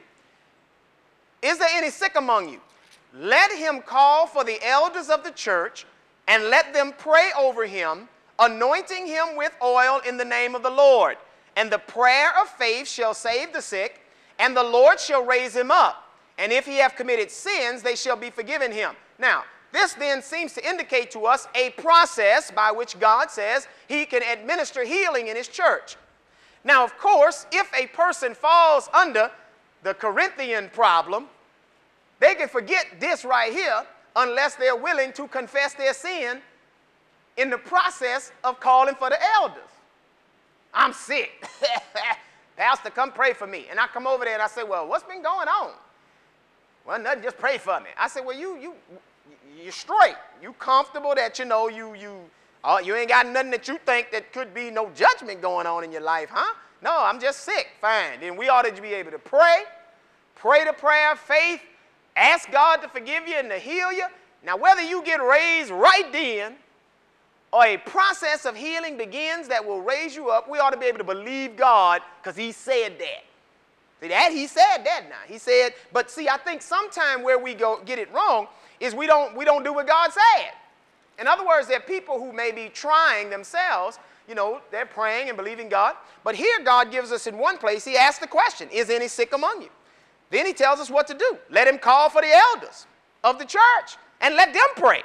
Is there any sick among you? Let him call for the elders of the church and let them pray over him, anointing him with oil in the name of the Lord. And the prayer of faith shall save the sick, and the Lord shall raise him up. And if he have committed sins, they shall be forgiven him. Now, this then seems to indicate to us a process by which God says he can administer healing in his church. Now, of course, if a person falls under the Corinthian problem, they can forget this right here unless they're willing to confess their sin in the process of calling for the elders. I'm sick. Pastor, come pray for me. And I come over there and I say, well, what's been going on? Well, nothing, just pray for me. I said, well, you're straight. You comfortable that, you know, you ain't got nothing that you think that could be no judgment going on in your life, huh? No, I'm just sick. Fine. Then we ought to be able to pray the prayer of faith, ask God to forgive you and to heal you. Now, whether you get raised right then or a process of healing begins that will raise you up, we ought to be able to believe God because he said that. See that? He said that now. He said, but see, I think sometime where we get it wrong is we don't do what God said. In other words, there are people who may be trying themselves, you know, they're praying and believing God. But here God gives us in one place, he asks the question, is any sick among you? Then he tells us what to do. Let him call for the elders of the church and let them pray.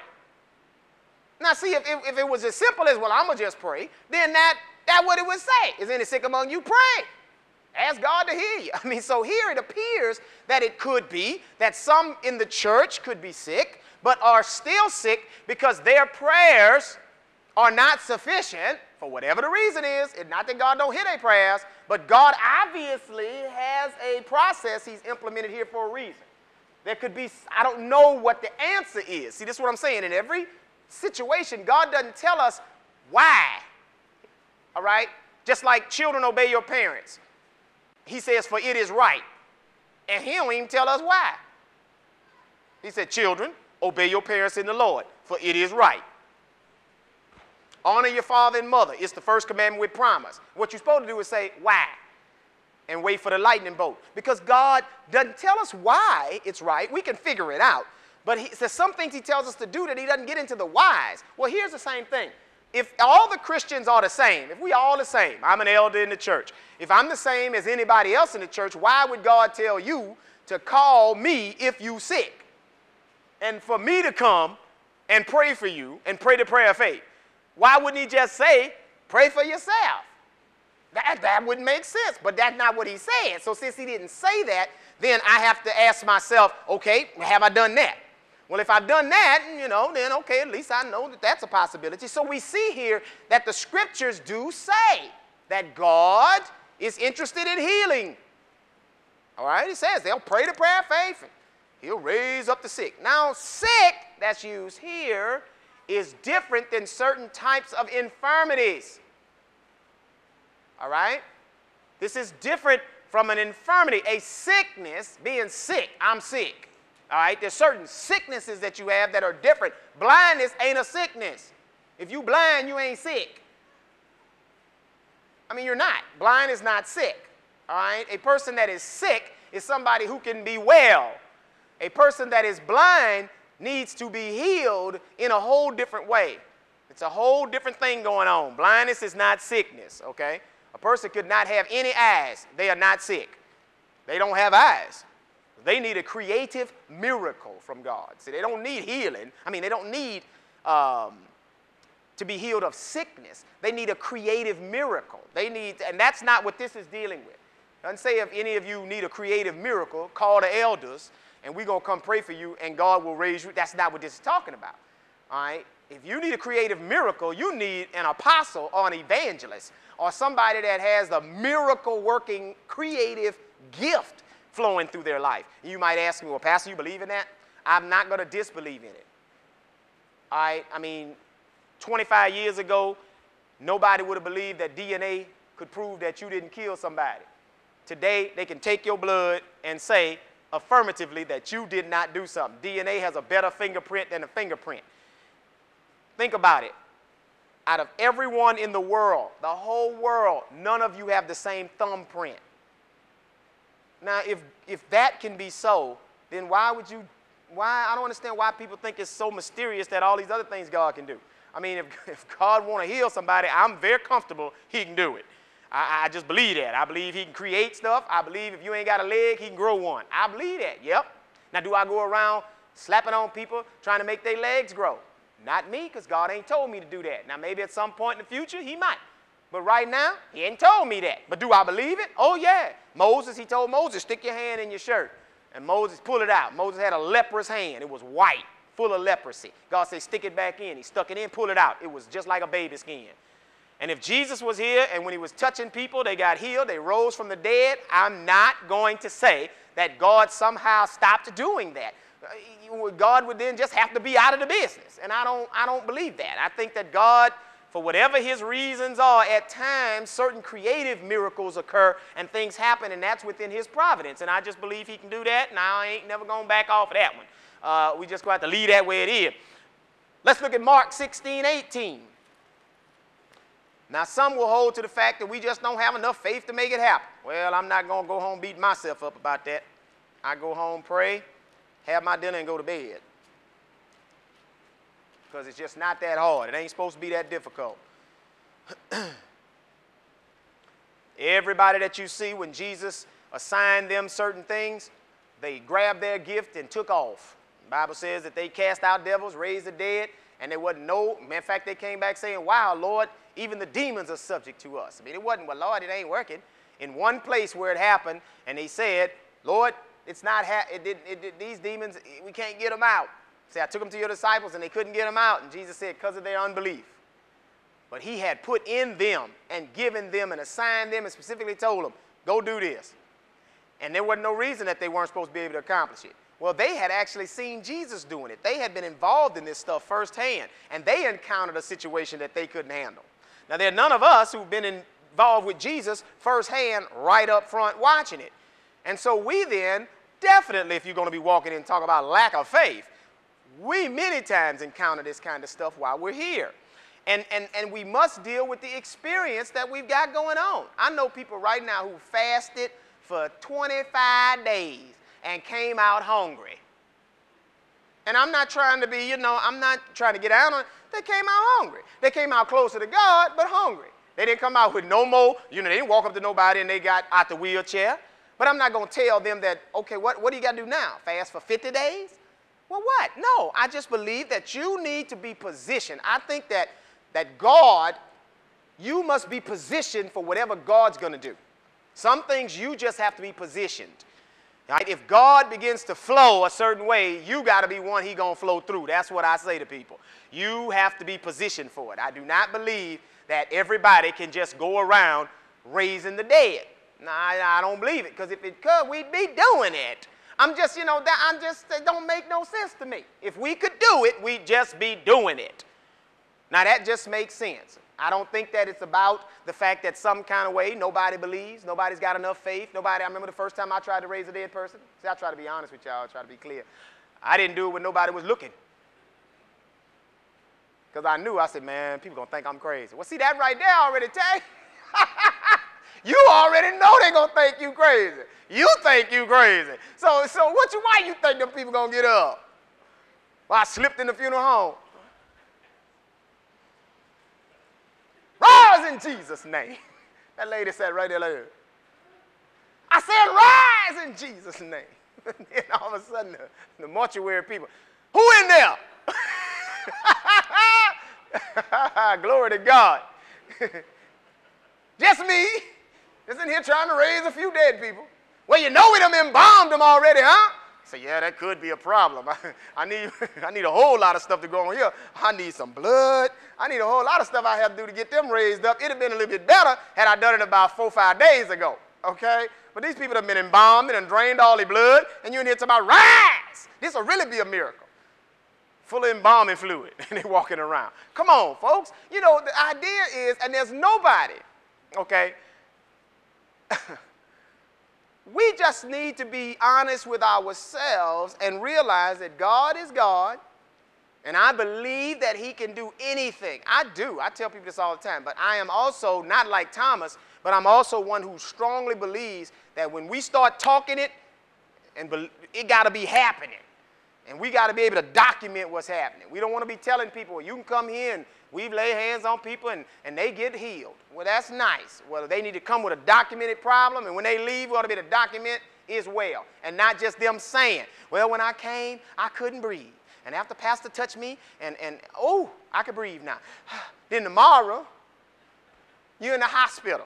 Now see, if it was as simple as, well, I'm going to just pray, then that what it would say. Is any sick among you? Pray. Ask God to hear you. I mean, so here it appears that it could be that some in the church could be sick, but are still sick because their prayers are not sufficient for whatever the reason is. It's not that God don't hear their prayers, but God obviously has a process he's implemented here for a reason. There could be, I don't know what the answer is. See, this is what I'm saying. In every situation, God doesn't tell us why. All right? Just like children obey your parents. He says, for it is right. And he don't even tell us why. He said, children, obey your parents in the Lord, for it is right. Honor your father and mother. It's the first commandment with promise. What you're supposed to do is say, why? And wait for the lightning bolt. Because God doesn't tell us why it's right. We can figure it out. But there's some things he tells us to do that he doesn't get into the whys. Well, here's the same thing. If all the Christians are the same, if we all the same, I'm an elder in the church. If I'm the same as anybody else in the church, why would God tell you to call me if you sick? And for me to come and pray for you and pray the prayer of faith. Why wouldn't he just say, pray for yourself? That wouldn't make sense, but that's not what he said. So since he didn't say that, then I have to ask myself, okay, have I done that? Well, if I've done that, then okay, at least I know that that's a possibility. So we see here that the scriptures do say that God is interested in healing. All right, it says they'll pray the prayer of faith and he'll raise up the sick. Now, sick that's used here is different than certain types of infirmities. All right? This is different from an infirmity. A sickness, being sick, I'm sick. All right? There's certain sicknesses that you have that are different. Blindness ain't a sickness. If you blind, you ain't sick. I mean, you're not. Blind is not sick. All right? A person that is sick is somebody who can be well. A person that is blind needs to be healed in a whole different way. It's a whole different thing going on. Blindness is not sickness, okay? A person could not have any eyes. They are not sick. They don't have eyes. They need a creative miracle from God. See, they don't need healing. I mean, they don't need to be healed of sickness. They need a creative miracle. And that's not what this is dealing with. It doesn't say if any of you need a creative miracle, call the elders, and we're going to come pray for you, and God will raise you. That's not what this is talking about. All right? If you need a creative miracle, you need an apostle or an evangelist or somebody that has the miracle-working creative gift flowing through their life. And you might ask me, well, Pastor, you believe in that? I'm not going to disbelieve in it. All right? I mean, 25 years ago, nobody would have believed that DNA could prove that you didn't kill somebody. Today, they can take your blood and say affirmatively that you did not do something. DNA has a better fingerprint than a fingerprint. Think about it. Out of everyone in the world, the whole world, none of you have the same thumbprint. Now, if that can be so, then I don't understand why people think it's so mysterious that all these other things God can do. I mean, if God want to heal somebody, I'm very comfortable he can do it. I just believe that. I believe he can create stuff. I believe if you ain't got a leg, he can grow one. I believe that, yep. Now, do I go around slapping on people trying to make their legs grow? Not me, because God ain't told me to do that. Now, maybe at some point in the future, he might. But right now, he ain't told me that. But do I believe it? Oh, yeah. Moses, he told Moses, stick your hand in your shirt. And Moses pulled it out. Moses had a leprous hand. It was white, full of leprosy. God said, stick it back in. He stuck it in, pulled it out. It was just like a baby skin. And if Jesus was here and when he was touching people, they got healed, they rose from the dead, I'm not going to say that God somehow stopped doing that. God would then just have to be out of the business. And I don't believe that. I think that God, for whatever his reasons are, at times certain creative miracles occur and things happen, and that's within his providence. And I just believe he can do that, and I ain't never going back off of that one. We just going to have to leave that where it is. Let's look at Mark 16:18. Now, some will hold to the fact that we just don't have enough faith to make it happen. Well, I'm not going to go home beating myself up about that. I go home, pray, have my dinner, and go to bed. Because it's just not that hard. It ain't supposed to be that difficult. Everybody that you see when Jesus assigned them certain things, they grabbed their gift and took off. The Bible says that they cast out devils, raised the dead, and there wasn't no, in fact, they came back saying, wow, Lord, even the demons are subject to us. I mean, it wasn't, well, Lord, it ain't working. In one place where it happened, and they said, Lord, it's not, these demons, we can't get them out. See, I took them to your disciples, and they couldn't get them out. And Jesus said, because of their unbelief. But he had put in them and given them and assigned them and specifically told them, go do this. And there wasn't no reason that they weren't supposed to be able to accomplish it. Well, they had actually seen Jesus doing it. They had been involved in this stuff firsthand, and they encountered a situation that they couldn't handle. Now, there are none of us who've been involved with Jesus firsthand right up front watching it. And so we then, definitely, if you're going to be walking in and talk about lack of faith, we many times encounter this kind of stuff while we're here. And we must deal with the experience that we've got going on. I know people right now who fasted for 25 days and came out hungry. And I'm not trying to be, I'm not trying to get out on it. They came out hungry. They came out closer to God, but hungry. They didn't come out with no more, they didn't walk up to nobody and they got out the wheelchair. But I'm not going to tell them that, okay, what do you got to do now? Fast for 50 days? Well, what? No, I just believe that you need to be positioned. I think that God, you must be positioned for whatever God's going to do. Some things you just have to be positioned. Right? If God begins to flow a certain way, you got to be one He's going to flow through. That's what I say to people. You have to be positioned for it. I do not believe that everybody can just go around raising the dead. No, I don't believe it, because if it could, we'd be doing it. It don't make no sense to me. If we could do it, we'd just be doing it. Now, that just makes sense. I don't think that it's about the fact that some kind of way nobody believes, nobody's got enough faith. I remember the first time I tried to raise a dead person. See, I try to be honest with y'all, try to be clear. I didn't do it when nobody was looking. Because I said, man, people going to think I'm crazy. Well, see, that right there already tell you. You already know they're going to think you crazy. You think you crazy. So why you think them people going to get up? Well, I slipped in the funeral home. Rise in Jesus' name. That lady sat right there like that. I said, rise in Jesus' name. Then all of a sudden, the mortuary people, who in there? Glory to God. Just me. Just in here trying to raise a few dead people. Well, we done embalmed them already, huh? I say, yeah, that could be a problem. I need a whole lot of stuff to go on here. I need some blood. I need a whole lot of stuff I have to do to get them raised up. It'd have been a little bit better had I done it about 4 or 5 days ago, okay? But these people have been embalmed and drained all their blood, and you're in here talking about rise. This will really be a miracle. Full of embalming fluid, and they're walking around. Come on, folks. The idea is, and there's nobody, okay? We just need to be honest with ourselves and realize that God is God, and I believe that He can do anything. I do. I tell people this all the time, but I am also not like Thomas, but I'm also one who strongly believes that when we start talking it, it got to be happening, and we got to be able to document what's happening. We don't want to be telling people, well, you can come here and we've laid hands on people and they get healed. Well, that's nice. Well, they need to come with a documented problem, and when they leave, we ought to be able to document as well. And not just them saying, well, when I came, I couldn't breathe. And after Pastor touched me, oh, I can breathe now. Then tomorrow, you're in the hospital.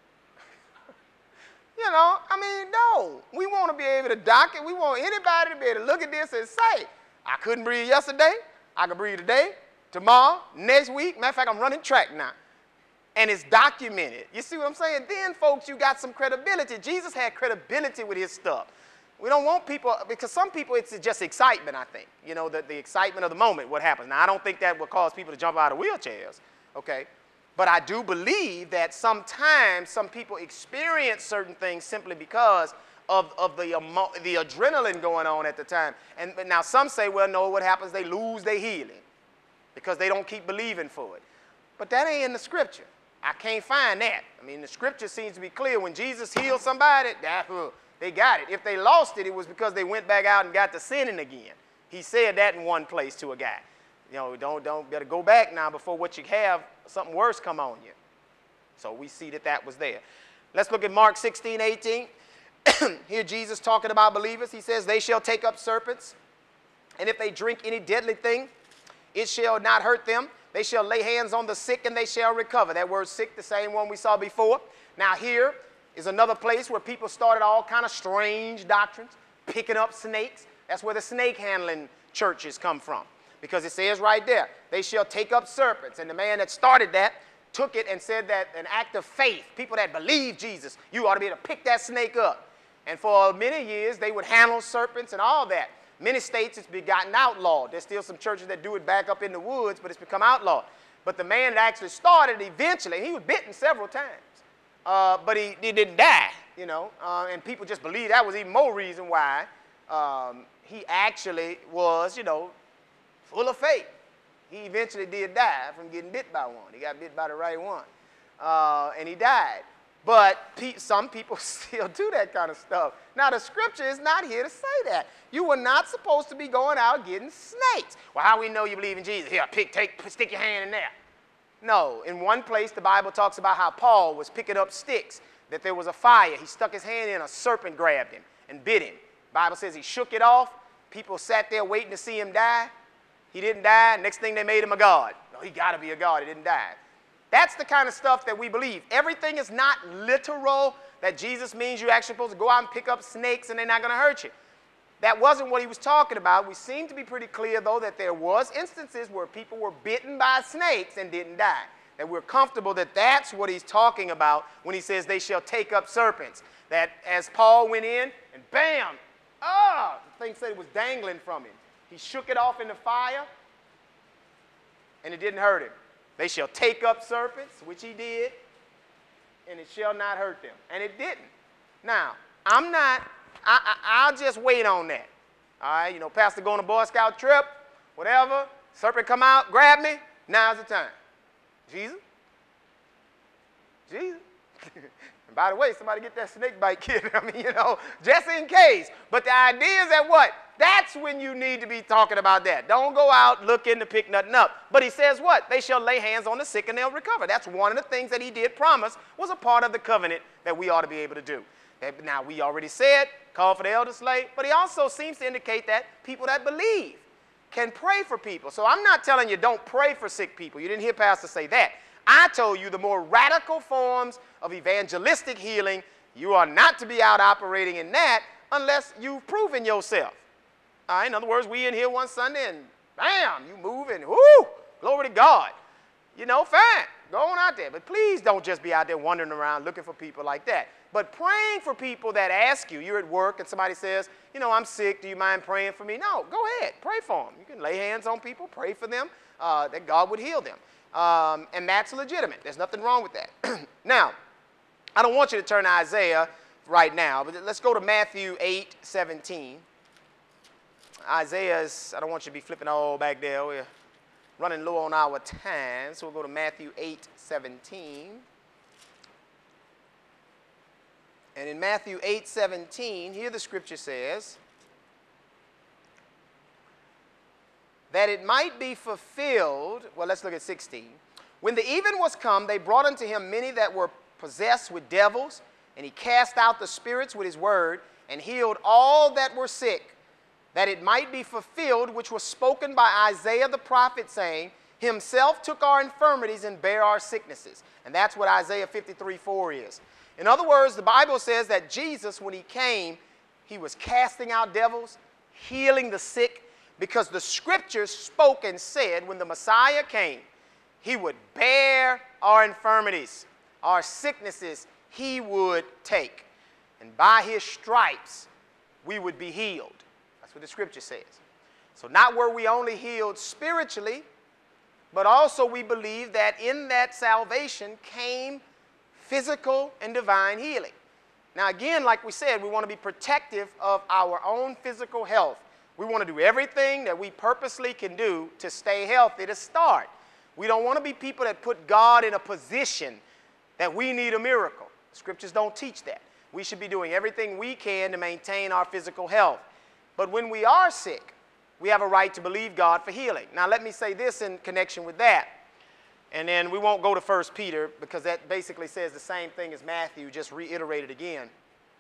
No. We want to be able to document. We want anybody to be able to look at this and say, I couldn't breathe yesterday. I can breathe today. Tomorrow, next week, matter of fact, I'm running track now. And it's documented. You see what I'm saying? Then, folks, you got some credibility. Jesus had credibility with His stuff. We don't want people, because some people, it's just excitement, I think. The excitement of the moment, what happens. Now, I don't think that will cause people to jump out of wheelchairs, okay? But I do believe that sometimes some people experience certain things simply because of the adrenaline going on at the time. And now some say, well, no, what happens? They lose their healing because they don't keep believing for it. But that ain't in the Scripture. I can't find that. The Scripture seems to be clear. When Jesus healed somebody, they got it. If they lost it, it was because they went back out and got to sinning again. He said that in one place to a guy. Don't better go back now before what you have, something worse come on you. So we see that was there. Let's look at Mark 16:18. Here Jesus talking about believers. He says, they shall take up serpents, and if they drink any deadly thing, it shall not hurt them. They shall lay hands on the sick, and they shall recover. That word sick, the same one we saw before. Now here is another place where people started all kind of strange doctrines, picking up snakes. That's where the snake handling churches come from. Because it says right there, they shall take up serpents. And the man that started that took it and said that an act of faith, people that believe Jesus, you ought to be able to pick that snake up. And for many years, they would handle serpents and all that. Many states, it's gotten outlawed. There's still some churches that do it back up in the woods, but it's become outlawed. But the man that actually started eventually, he was bitten several times. But he didn't die, and people just believe that was even more reason why he actually was, full of faith. He eventually did die from getting bit by one. He got bit by the right one, and he died. But some people still do that kind of stuff. Now, the scripture is not here to say that. You were not supposed to be going out getting snakes. Well, how we know you believe in Jesus? Here, stick your hand in there. No, in one place, the Bible talks about how Paul was picking up sticks, that there was a fire. He stuck his hand in, a serpent grabbed him and bit him. The Bible says he shook it off. People sat there waiting to see him die. He didn't die. Next thing, they made him a god. No, he got to be a god. He didn't die. That's the kind of stuff that we believe. Everything is not literal, that Jesus means you're actually supposed to go out and pick up snakes and they're not going to hurt you. That wasn't what he was talking about. We seem to be pretty clear, though, that there was instances where people were bitten by snakes and didn't die. That we're comfortable that that's what he's talking about when he says they shall take up serpents. That as Paul went in and bam, the thing said it was dangling from him. He shook it off in the fire and it didn't hurt him. They shall take up serpents, which he did, and it shall not hurt them. And it didn't. Now, I'll just wait on that. All right, you know, pastor going on a Boy Scout trip, whatever, serpent come out, grab me, now's the time. Jesus? Jesus? And by the way, somebody get that snake bite kit. I mean, you know, just in case. But the idea is that what? That's when you need to be talking about that. Don't go out looking to pick nothing up. But he says what? They shall lay hands on the sick and they'll recover. That's one of the things that he did promise was a part of the covenant that we ought to be able to do. Now, we already said, call for the elder slave, but he also seems to indicate that people that believe can pray for people. So I'm not telling you don't pray for sick people. You didn't hear Pastor say that. I told you the more radical forms of evangelistic healing, you are not to be out operating in that unless you've proven yourself. All right, in other words, we in here one Sunday and bam, you move and whoo, glory to God. You know, fine, go on out there. But please don't just be out there wandering around looking for people like that. But praying for people that ask you, you're at work and somebody says, you know, I'm sick, do you mind praying for me? No, go ahead, pray for them. You can lay hands on people, pray for them, that God would heal them. And that's legitimate. There's nothing wrong with that. Now, I don't want you to turn to Isaiah right now, but let's go to Matthew 8:17. Isaiah is, I don't want you to be flipping all back there. We're running low on our time, so we'll go to Matthew 8:17. And in Matthew 8:17, here the scripture says, that it might be fulfilled, well, let's look at 16. When the even was come, they brought unto him many that were possessed with devils, and he cast out the spirits with his word, and healed all that were sick, that it might be fulfilled, which was spoken by Isaiah the prophet, saying, himself took our infirmities and bare our sicknesses. And that's what Isaiah 53:4 is. In other words, the Bible says that Jesus, when he came, he was casting out devils, healing the sick, because the scriptures spoke and said when the Messiah came, he would bear our infirmities, our sicknesses he would take. And by his stripes, we would be healed. That's what the scripture says. So not were we only healed spiritually, but also we believe that in that salvation came physical and divine healing. Now again, like we said, we want to be protective of our own physical health. We want to do everything that we purposely can do to stay healthy to start. We don't want to be people that put God in a position that we need a miracle. Scriptures don't teach that. We should be doing everything we can to maintain our physical health. But when we are sick, we have a right to believe God for healing. Now let me say this in connection with that. And then we won't go to 1 Peter because that basically says the same thing as Matthew, just reiterated again.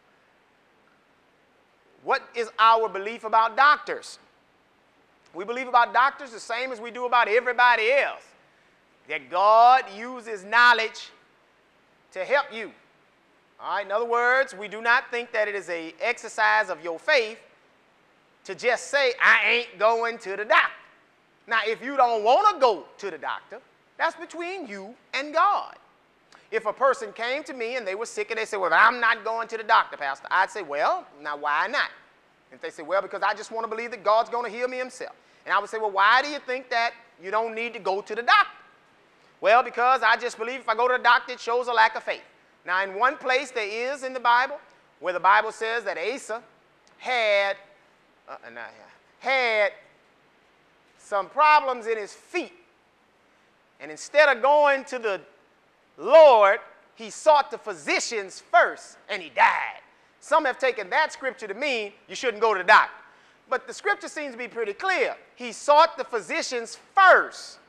What is our belief about doctors? We believe about doctors the same as we do about everybody else. That God uses knowledge to help you. All right? In other words, we do not think that it is an exercise of your faith to just say, I ain't going to the doctor. Now, if you don't want to go to the doctor, that's between you and God. If a person came to me and they were sick and they said, well, I'm not going to the doctor, Pastor, I'd say, well, now why not? If they say, well, because I just want to believe that God's going to heal me himself. And I would say, well, why do you think that you don't need to go to the doctor? Well, because I just believe if I go to the doctor, it shows a lack of faith. Now, in one place there is in the Bible where the Bible says that Asa had some problems in his feet. And instead of going to the Lord, he sought the physicians first, and he died. Some have taken that scripture to mean you shouldn't go to the doctor. But the scripture seems to be pretty clear. He sought the physicians first,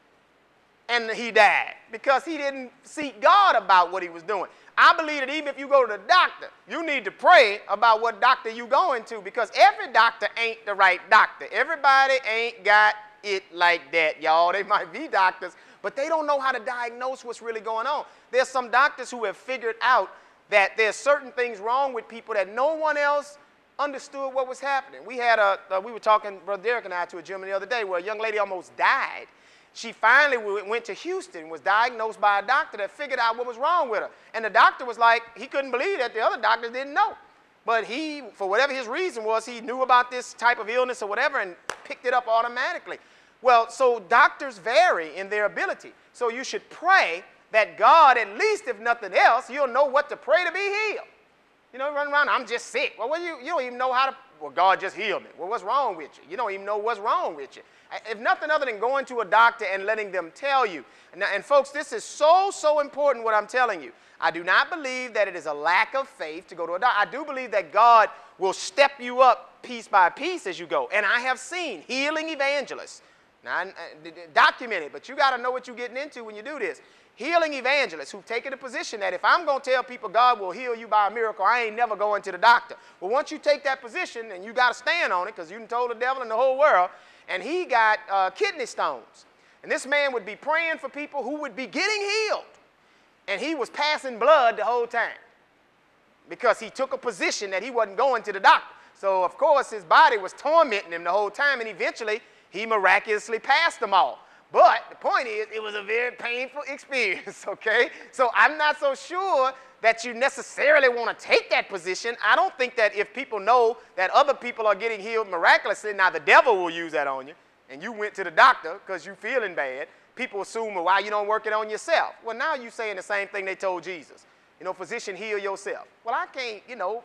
and he died because he didn't seek God about what he was doing. I believe that even if you go to the doctor, you need to pray about what doctor you going to, because every doctor ain't the right doctor. Everybody ain't got it like that, y'all. They might be doctors, but they don't know how to diagnose what's really going on. There's some doctors who have figured out that there's certain things wrong with people that no one else understood what was happening. We were talking, Brother Derek and I, to a gentleman the other day where a young lady almost died. She finally went to Houston and was diagnosed by a doctor that figured out what was wrong with her. And the doctor was like, he couldn't believe that the other doctors didn't know. But he, for whatever his reason was, he knew about this type of illness or whatever and picked it up automatically. Well, so doctors vary in their ability. So you should pray that God, at least if nothing else, you'll know what to pray to be healed. You know, run around, I'm just sick. Well, you don't even know how to, well, God just healed me. Well, what's wrong with you? You don't even know what's wrong with you. If nothing other than going to a doctor and letting them tell you. And folks, this is so important what I'm telling you. I do not believe that it is a lack of faith to go to a doctor. I do believe that God will step you up piece by piece as you go. And I have seen healing evangelists. Now, document it, but you got to know what you're getting into when you do this. Healing evangelists who've taken the position that if I'm going to tell people God will heal you by a miracle, I ain't never going to the doctor. Well, once you take that position, and you got to stand on it because you done told the devil and the whole world, and he got kidney stones. And this man would be praying for people who would be getting healed. And he was passing blood the whole time because he took a position that he wasn't going to the doctor. So, of course, his body was tormenting him the whole time, and eventually he miraculously passed them all. But the point is, it was a very painful experience, okay? So I'm not so sure that you necessarily want to take that position. I don't think that if people know that other people are getting healed miraculously, now the devil will use that on you, and you went to the doctor because you're feeling bad, people assume, well, why you don't work it on yourself? Well, now you're saying the same thing they told Jesus. You know, physician, heal yourself. Well, I can't, you know,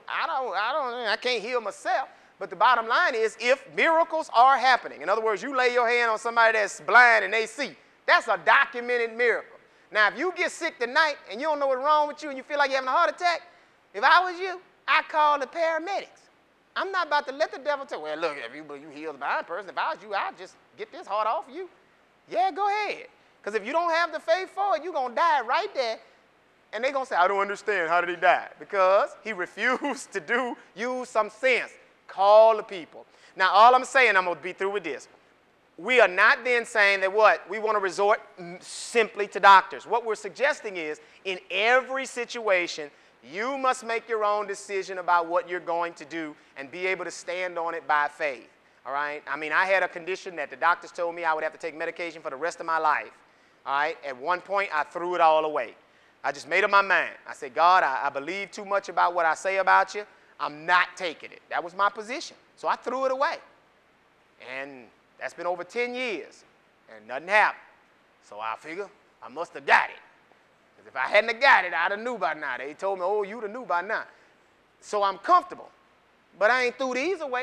I can't heal myself. But the bottom line is, if miracles are happening, in other words, you lay your hand on somebody that's blind and they see, that's a documented miracle. Now, if you get sick tonight and you don't know what's wrong with you and you feel like you're having a heart attack, if I was you, I'd call the paramedics. I'm not about to let the devil tell, well, look, if you heal the blind person, if I was you, I'd just get this heart off of you. Yeah, go ahead. Because if you don't have the faith for it, you're going to die right there. And they're going to say, I don't understand. How did he die? Because he refused to use some sense. Call the people. Now, all I'm saying, I'm going to be through with this. We are not then saying that what? We want to resort simply to doctors. What we're suggesting is, in every situation, you must make your own decision about what you're going to do and be able to stand on it by faith. All right? I mean, I had a condition that the doctors told me I would have to take medication for the rest of my life. All right? At one point, I threw it all away. I just made up my mind. I said, God, I believe too much about what I say about you. I'm not taking it. That was my position. So I threw it away. And that's been over 10 years, and nothing happened. So I figure I must have got it. Because if I hadn't have got it, I'd have knew by now. They told me, oh, you'd have knew by now. So I'm comfortable. But I ain't threw these away.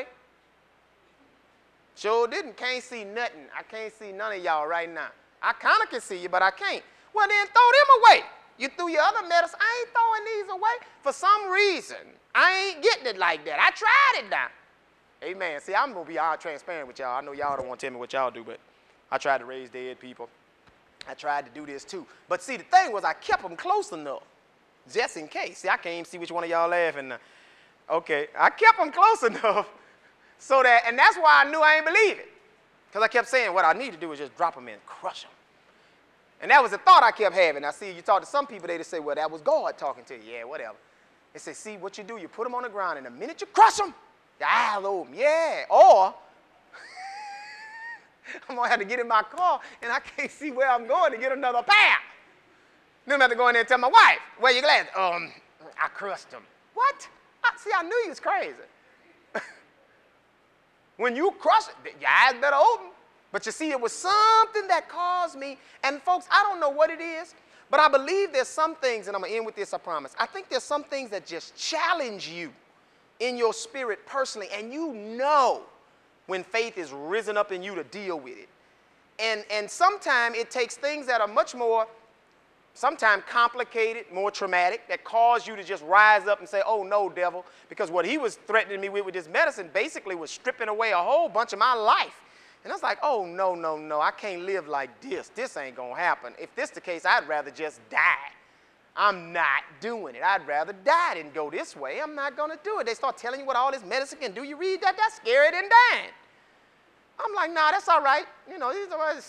Sure didn't. Can't see nothing. I can't see none of y'all right now. I kind of can see you, but I can't. Well, then throw them away. You threw your other medicine. I ain't throwing these away. For some reason, I ain't getting it like that. I tried it now. Amen. See, I'm going to be all transparent with y'all. I know y'all don't want to tell me what y'all do, but I tried to raise dead people. I tried to do this too. But see, the thing was I kept them close enough, just in case. See, I can't even see which one of y'all laughing now. Okay, I kept them close enough so that, and that's why I knew I ain't believe it. Because I kept saying what I need to do is just drop them in and crush them. And that was the thought I kept having. Now, see, you talk to some people, they just say, well, that was God talking to you. Yeah, whatever. They say, see, what you do, you put them on the ground, and the minute you crush them, your eyes open. Yeah, or I'm going to have to get in my car, and I can't see where I'm going to get another pair. Then I'm going to have to go in there and tell my wife, where your glasses? I crushed them. What? See, I knew you was crazy. When you crush it, your eyes better open. But you see, it was something that caused me, and folks, I don't know what it is, but I believe there's some things, and I'm going to end with this, I promise. I think there's some things that just challenge you in your spirit personally, and you know when faith is risen up in you to deal with it. And sometimes it takes things that are much more sometimes complicated, more traumatic, that cause you to just rise up and say, oh no, devil, because what he was threatening me with this medicine basically was stripping away a whole bunch of my life. And I was like, oh, no, no, no, I can't live like this. This ain't going to happen. If this the case, I'd rather just die. I'm not doing it. I'd rather die than go this way. I'm not going to do it. They start telling you what all this medicine can do. You read that, that's scarier than dying. I'm like, nah, that's all right. You know, these are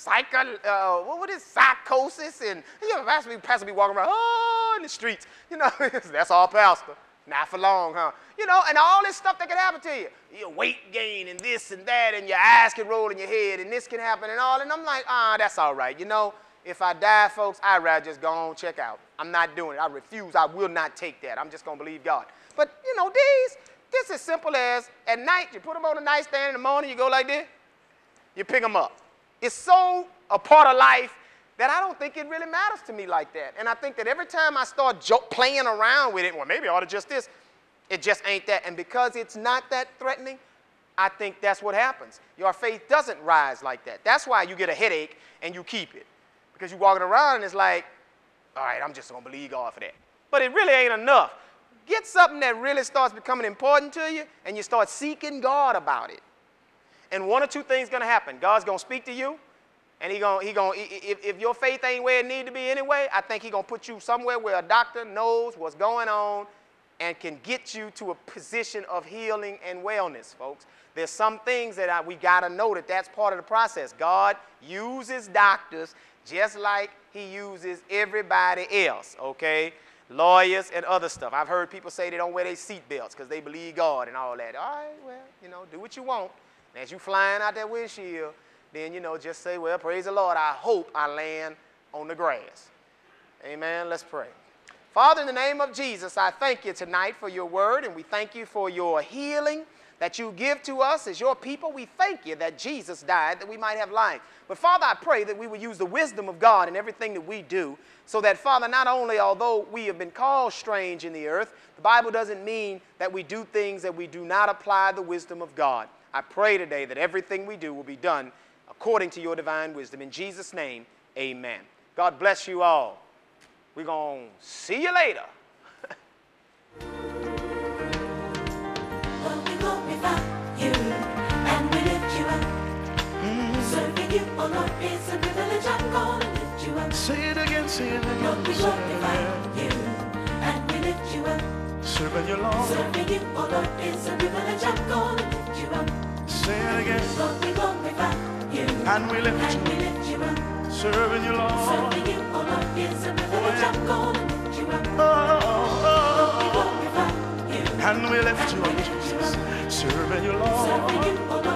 psychosis, and you know, pastor be walking around, oh, in the streets. You know, that's all pastor. Not for long, huh? You know, and all this stuff that can happen to you. Your weight gain and this and that, and your eyes can roll in your head, and this can happen and all. And I'm like, that's all right. You know, if I die, folks, I'd rather just go on, check out. I'm not doing it. I refuse. I will not take that. I'm just going to believe God. But, you know, this is simple as at night, you put them on the nightstand in the morning, you go like this, you pick them up. It's so a part of life that I don't think it really matters to me like that. And I think that every time I start playing around with it, well, maybe I ought to just this, it just ain't that. And because it's not that threatening, I think that's what happens. Your faith doesn't rise like that. That's why you get a headache and you keep it. Because you're walking around and it's like, all right, I'm just going to believe God for that. But it really ain't enough. Get something that really starts becoming important to you, and you start seeking God about it. And one or two things going to happen. God's going to speak to you, and if your faith ain't where it need to be anyway, I think he's going to put you somewhere where a doctor knows what's going on and can get you to a position of healing and wellness, folks. There's some things that we got to know that that's part of the process. God uses doctors just like he uses everybody else, okay? Lawyers and other stuff. I've heard people say they don't wear their seatbelts because they believe God and all that. All right, well, you know, do what you want. And as you flying out that windshield, then, you know, just say, well, praise the Lord, I hope I land on the grass. Amen. Let's pray. Father, in the name of Jesus, I thank you tonight for your word, and we thank you for your healing that you give to us as your people. We thank you that Jesus died that we might have life. But Father, I pray that we will use the wisdom of God in everything that we do, so that, Father, not only although we have been called strange in the earth, the Bible doesn't mean that we do things that we do not apply the wisdom of God. I pray today that everything we do will be done according to your divine wisdom. In Jesus' name, amen. God bless you all. We're going to see you later. Oh Lord, it's a privilege, I'm gonna lift you up. Say it again, say it again. Lord, we glorify you, and we lift you up. Serving you, Lord. Serving you, oh Lord, it's a privilege, I'm gonna lift you up. Say it again. Lord, we glorify you, and we lift you up. Serving you, Lord. Serving you, oh Lord, it's a privilege, I'm gonna lift you up. Lord, we glorify you, and we lift you up, Jesus. Serving you, Lord. Serving you, oh Lord.